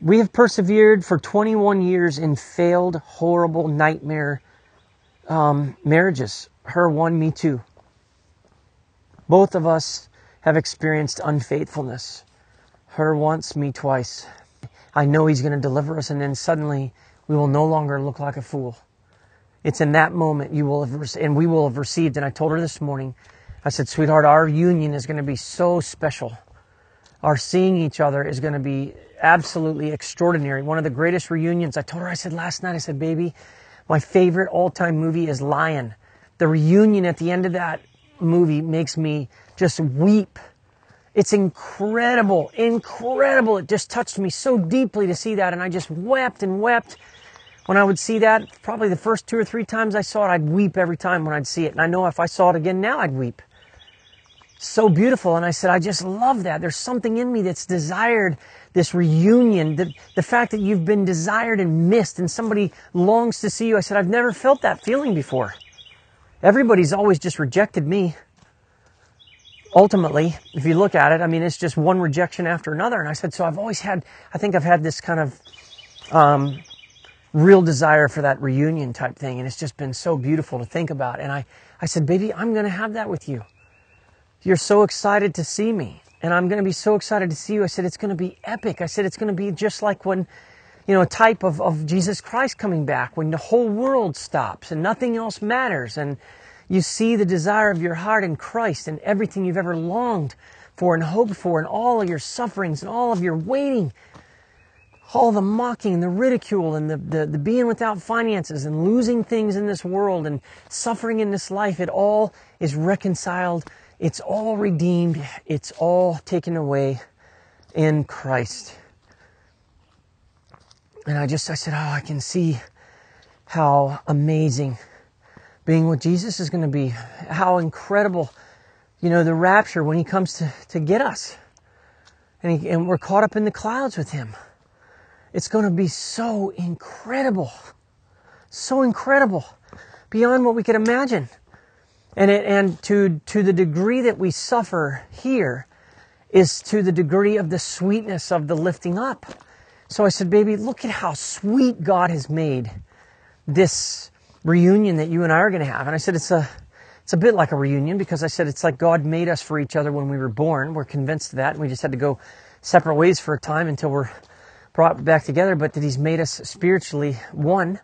We have persevered for 21 years in failed, horrible, nightmare marriages. Her one, me too. Both of us have experienced unfaithfulness. Her once, me twice. I know He's going to deliver us, and then suddenly we will no longer look like a fool. It's in that moment we will have received. And I told her this morning, I said, sweetheart, our union is going to be so special. Our seeing each other is going to be absolutely extraordinary. One of the greatest reunions. I told her, I said last night, I said, baby, my favorite all-time movie is Lion. The reunion at the end of that movie makes me just weep. It's incredible, incredible. It just touched me so deeply to see that, and I just wept and wept. When I would see that, probably the first 2 or 3 times I saw it, I'd weep every time when I'd see it. And I know if I saw it again now, I'd weep. So beautiful. And I said, I just love that. There's something in me that's desired this reunion, the fact that you've been desired and missed and somebody longs to see you. I said, I've never felt that feeling before. Everybody's always just rejected me. Ultimately, if you look at it, I mean, it's just one rejection after another. And I said, so I think I've had this kind of real desire for that reunion type thing. And it's just been so beautiful to think about. And I said, baby, I'm going to have that with you. You're so excited to see me. And I'm going to be so excited to see you. I said, it's going to be epic. I said, it's going to be just like when, a type of Jesus Christ coming back, when the whole world stops and nothing else matters. And you see the desire of your heart in Christ and everything you've ever longed for and hoped for and all of your sufferings and all of your waiting, all the mocking and the ridicule and the being without finances and losing things in this world and suffering in this life. It all is reconciled. It's all redeemed. It's all taken away in Christ. And I said, I can see how amazing being with Jesus is going to be. How incredible, the rapture when He comes to get us. And we're caught up in the clouds with Him. It's going to be so incredible. So incredible. Beyond what we could imagine. And to the degree that we suffer here is to the degree of the sweetness of the lifting up. So I said, baby, look at how sweet God has made this reunion that you and I are going to have. And I said, it's a bit like a reunion, because I said it's like God made us for each other when we were born. We're convinced of that. And we just had to go separate ways for a time until we're brought back together, but that He's made us spiritually one.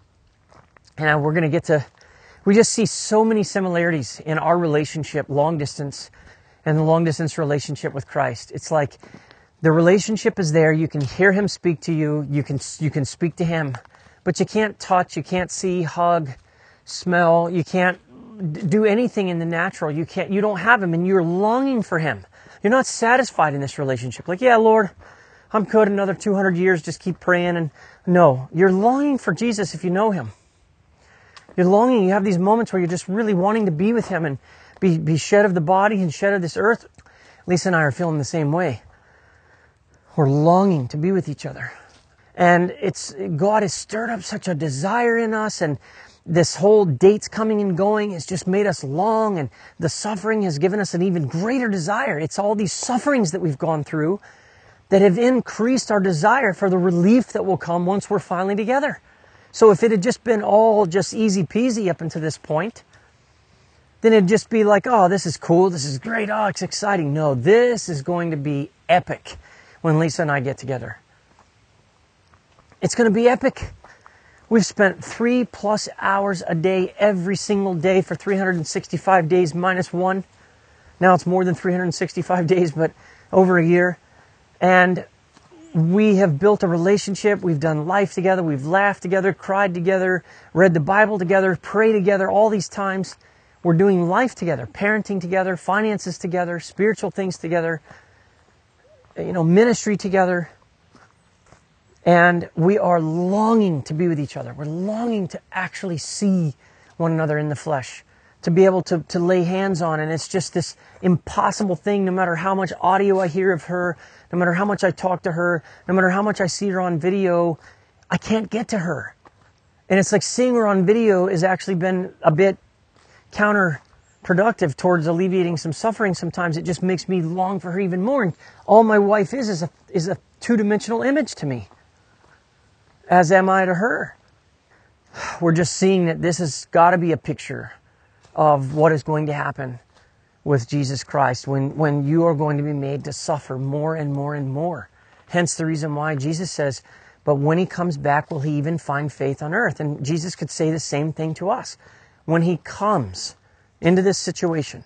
And we're going to we just see so many similarities in our relationship, long distance, and the long distance relationship with Christ. It's like the relationship is there. You can hear Him speak to you. You can speak to Him, but you can't touch, you can't see, hug, smell. You can't do anything in the natural. You don't have Him, and you're longing for Him. You're not satisfied in this relationship. Like, yeah, Lord, I'm good, another 200 years, just keep praying. And no, you're longing for Jesus if you know Him. You're longing, you have these moments where you're just really wanting to be with Him and be shed of the body and shed of this earth. Lisa and I are feeling the same way. We're longing to be with each other. And God has stirred up such a desire in us, and this whole dates coming and going has just made us long, and the suffering has given us an even greater desire. It's all these sufferings that we've gone through that have increased our desire for the relief that will come once we're finally together. So if it had just been all just easy peasy up until this point, then it'd just be like, oh, this is cool, this is great, oh, it's exciting. No, this is going to be epic when Lisa and I get together. It's going to be epic. We've spent 3+ hours a day every single day for 365 days minus one. Now it's more than 365 days, but over a year. And we have built a relationship. We've done life together. We've laughed together, cried together, read the Bible together, prayed together. All these times we're doing life together, parenting together, finances together, spiritual things together, ministry together. And we are longing to be with each other. We're longing to actually see one another in the flesh, to be able to lay hands on. And it's just this impossible thing, no matter how much audio I hear of her, no matter how much I talk to her, no matter how much I see her on video, I can't get to her. And it's like seeing her on video has actually been a bit productive towards alleviating some suffering. Sometimes it just makes me long for her even more. And all my wife is a two-dimensional image to me, as am I to her. We're just seeing that this has got to be a picture of what is going to happen with Jesus Christ when you are going to be made to suffer more and more and more. Hence the reason why Jesus says, but when he comes back, will he even find faith on earth? And Jesus could say the same thing to us. When he comes into this situation,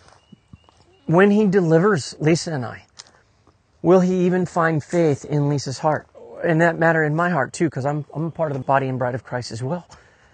when he delivers Lisa and I, will he even find faith in Lisa's heart? And that matter in my heart too, because I'm a part of the body and bride of Christ as well.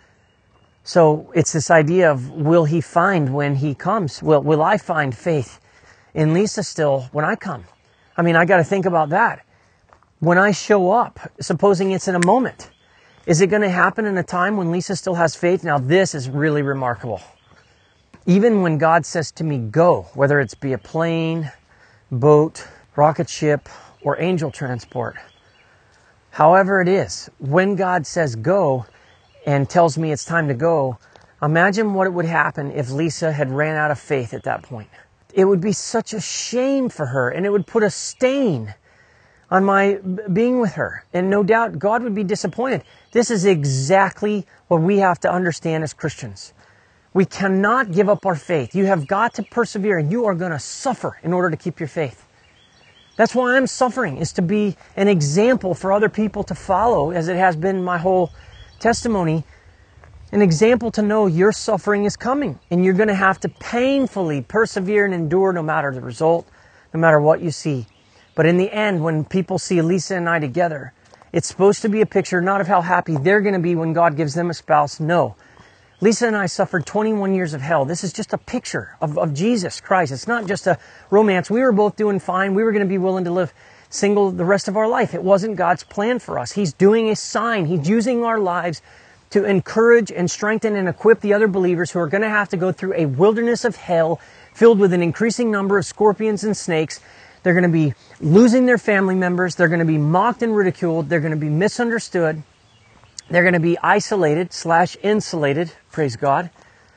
So it's this idea of, will he find when he comes? Will I find faith in Lisa still when I come? I mean, I got to think about that. When I show up, supposing it's in a moment, is it going to happen in a time when Lisa still has faith? Now, this is really remarkable. Even when God says to me, go, whether it's be a plane, boat, rocket ship, or angel transport, however it is, when God says go and tells me it's time to go, imagine what it would happen if Lisa had ran out of faith at that point. It would be such a shame for her, and it would put a stain on my being with her. And no doubt God would be disappointed. This is exactly what we have to understand as Christians. We cannot give up our faith. You have got to persevere, and you are going to suffer in order to keep your faith. That's why I'm suffering, is to be an example for other people to follow, as it has been my whole testimony. An example to know your suffering is coming, and you're going to have to painfully persevere and endure no matter the result, no matter what you see. But in the end, when people see Lisa and I together, it's supposed to be a picture not of how happy they're going to be when God gives them a spouse. No. Lisa and I suffered 21 years of hell. This is just a picture of Jesus Christ. It's not just a romance. We were both doing fine. We were going to be willing to live single the rest of our life. It wasn't God's plan for us. He's doing a sign. He's using our lives to encourage and strengthen and equip the other believers who are going to have to go through a wilderness of hell filled with an increasing number of scorpions and snakes. They're going to be losing their family members. They're going to be mocked and ridiculed. They're going to be misunderstood. They're going to be isolated / insulated, praise God,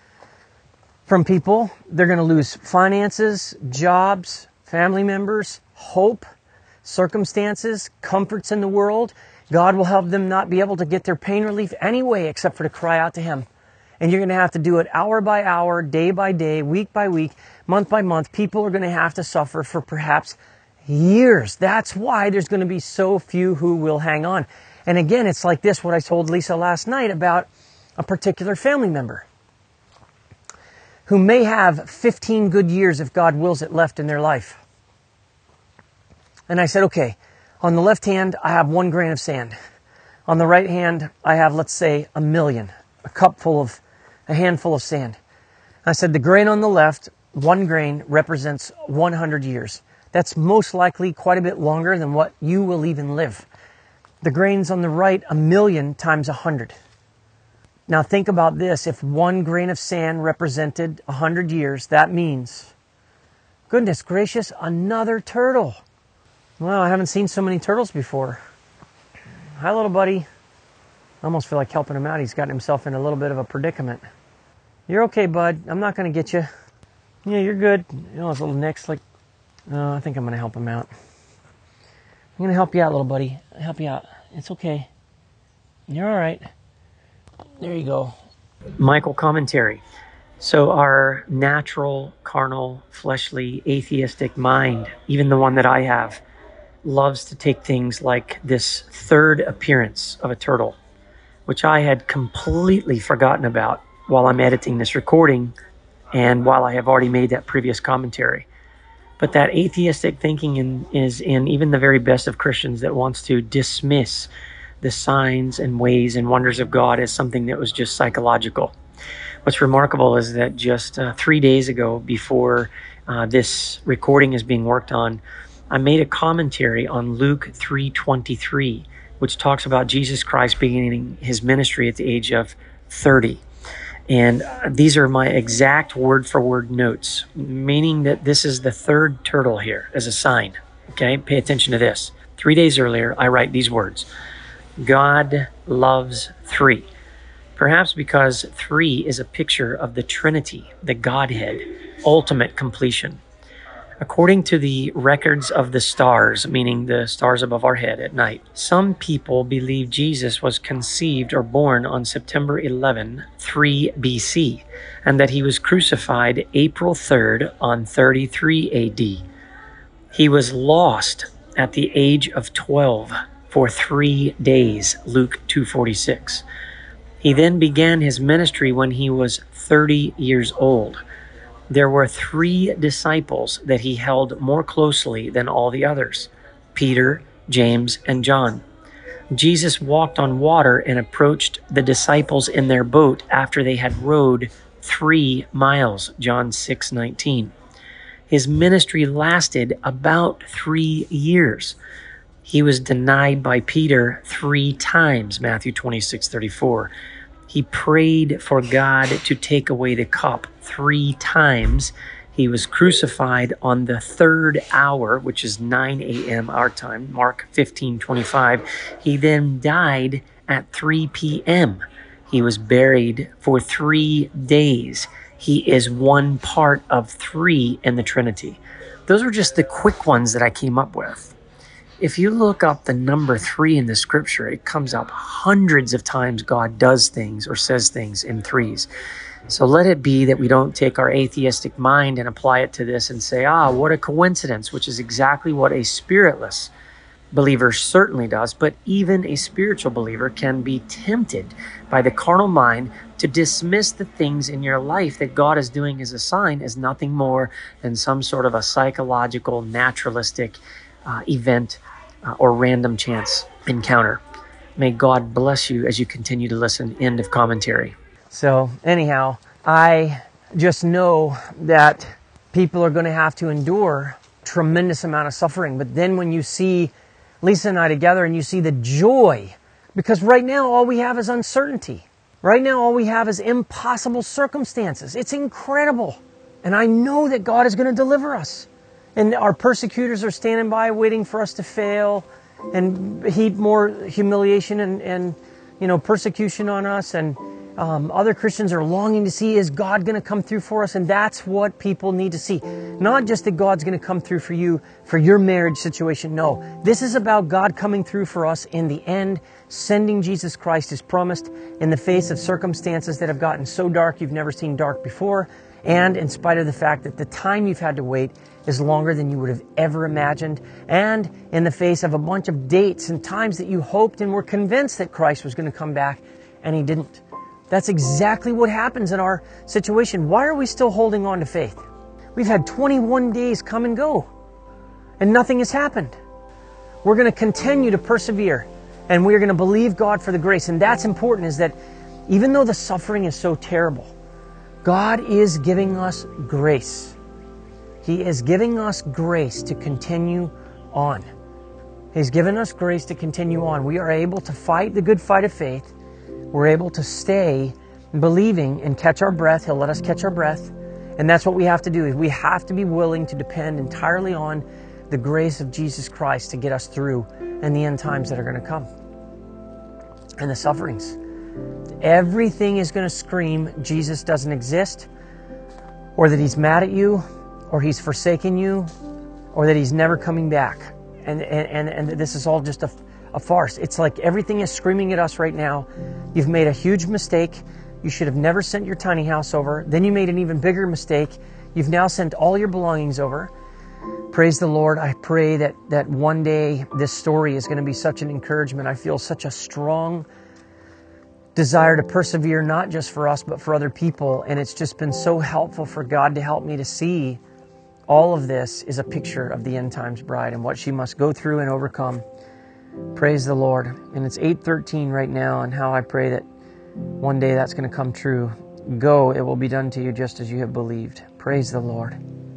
from people. They're going to lose finances, jobs, family members, hope, circumstances, comforts in the world. God will help them not be able to get their pain relief anyway except for to cry out to Him. And you're going to have to do it hour by hour, day by day, week by week, month by month. People are going to have to suffer for perhaps years. That's why there's going to be so few who will hang on. And again, it's like this, what I told Lisa last night about a particular family member who may have 15 good years, if God wills it, left in their life. And I said, okay, on the left hand, I have 1 grain of sand. On the right hand, I have, let's say, 1,000,000, a handful of sand. I said, the grain on the left, 1 grain, represents 100 years. That's most likely quite a bit longer than what you will even live. The grains on the right, 1,000,000 times 100. Now think about this. If 1 grain of sand represented 100 years, that means, goodness gracious, another turtle. Well, I haven't seen so many turtles before. Hi, little buddy. I almost feel like helping him out. He's gotten himself in a little bit of a predicament. You're okay, bud. I'm not going to get you. Yeah, you're good. You know, his little neck's like, I think I'm going to help him out. I'm going to help you out, little buddy. I'll help you out. It's okay. You're all right. There you go. Michael commentary. So our natural, carnal, fleshly, atheistic mind, even the one that I have, loves to take things like this third appearance of a turtle, which I had completely forgotten about while I'm editing this recording and while I have already made that previous commentary. But that atheistic thinking is in even the very best of Christians that wants to dismiss the signs and ways and wonders of God as something that was just psychological. What's remarkable is that just 3 days ago, before this recording is being worked on, I made a commentary on Luke 3:23, which talks about Jesus Christ beginning his ministry at the age of 30. And these are my exact word-for-word notes, meaning that this is the third turtle here as a sign. Okay, pay attention to this. 3 days earlier, I write these words. God loves 3. Perhaps because 3 is a picture of the Trinity, the Godhead, ultimate completion. According to the records of the stars, meaning the stars above our head at night, some people believe Jesus was conceived or born on September 11, 3 BC, and that he was crucified April 3rd on 33 AD. He was lost at the age of 12 for 3 days, Luke 2:46. He then began his ministry when he was 30 years old. There were 3 disciples that he held more closely than all the others: Peter, James, and John. Jesus walked on water and approached the disciples in their boat after they had rowed 3 miles, John 6:19. His ministry lasted about 3 years. He was denied by Peter 3 times, Matthew 26:34. He prayed for God to take away the cup 3 times. He was crucified on the 3rd hour, which is 9 a.m. our time, Mark 15:25. He then died at 3 p.m. He was buried for 3 days. He is one part of 3 in the Trinity. Those are just the quick ones that I came up with. If you look up the number 3 in the scripture, it comes up hundreds of times God does things or says things in 3s. So let it be that we don't take our atheistic mind and apply it to this and say, what a coincidence, which is exactly what a spiritless believer certainly does. But even a spiritual believer can be tempted by the carnal mind to dismiss the things in your life that God is doing as a sign as nothing more than some sort of a psychological, naturalistic event or random chance encounter. May God bless you as you continue to listen. End of commentary. So anyhow, I just know that people are going to have to endure tremendous amount of suffering. But then when you see Lisa and I together and you see the joy, because right now all we have is uncertainty. Right now all we have is impossible circumstances. It's incredible. And I know that God is going to deliver us. And our persecutors are standing by waiting for us to fail and heap more humiliation and persecution on us. And other Christians are longing to see, is God going to come through for us? And that's what people need to see. Not just that God's going to come through for you, for your marriage situation. No, this is about God coming through for us in the end, sending Jesus Christ as promised in the face of circumstances that have gotten so dark you've never seen dark before. And in spite of the fact that the time you've had to wait is longer than you would have ever imagined, and in the face of a bunch of dates and times that you hoped and were convinced that Christ was going to come back, and He didn't. That's exactly what happens in our situation. Why are we still holding on to faith? We've had 21 days come and go, and nothing has happened. We're going to continue to persevere, and we're going to believe God for the grace. And that's important, is that even though the suffering is so terrible, God is giving us grace. He is giving us grace to continue on. He's given us grace to continue on. We are able to fight the good fight of faith. We're able to stay believing and catch our breath. He'll let us catch our breath. And that's what we have to do. We have to be willing to depend entirely on the grace of Jesus Christ to get us through in the end times that are going to come. And the sufferings. Everything is going to scream Jesus doesn't exist, or that He's mad at you, or He's forsaken you, or that He's never coming back. And this is all just a farce. It's like everything is screaming at us right now. You've made a huge mistake. You should have never sent your tiny house over. Then you made an even bigger mistake. You've now sent all your belongings over. Praise the Lord. I pray that one day this story is going to be such an encouragement. I feel such a strong desire to persevere, not just for us, but for other people. And it's just been so helpful for God to help me to see all of this is a picture of the end times bride and what she must go through and overcome. Praise the Lord. And it's 8:13 right now, and how I pray that one day that's going to come true. Go, it will be done to you just as you have believed. Praise the Lord.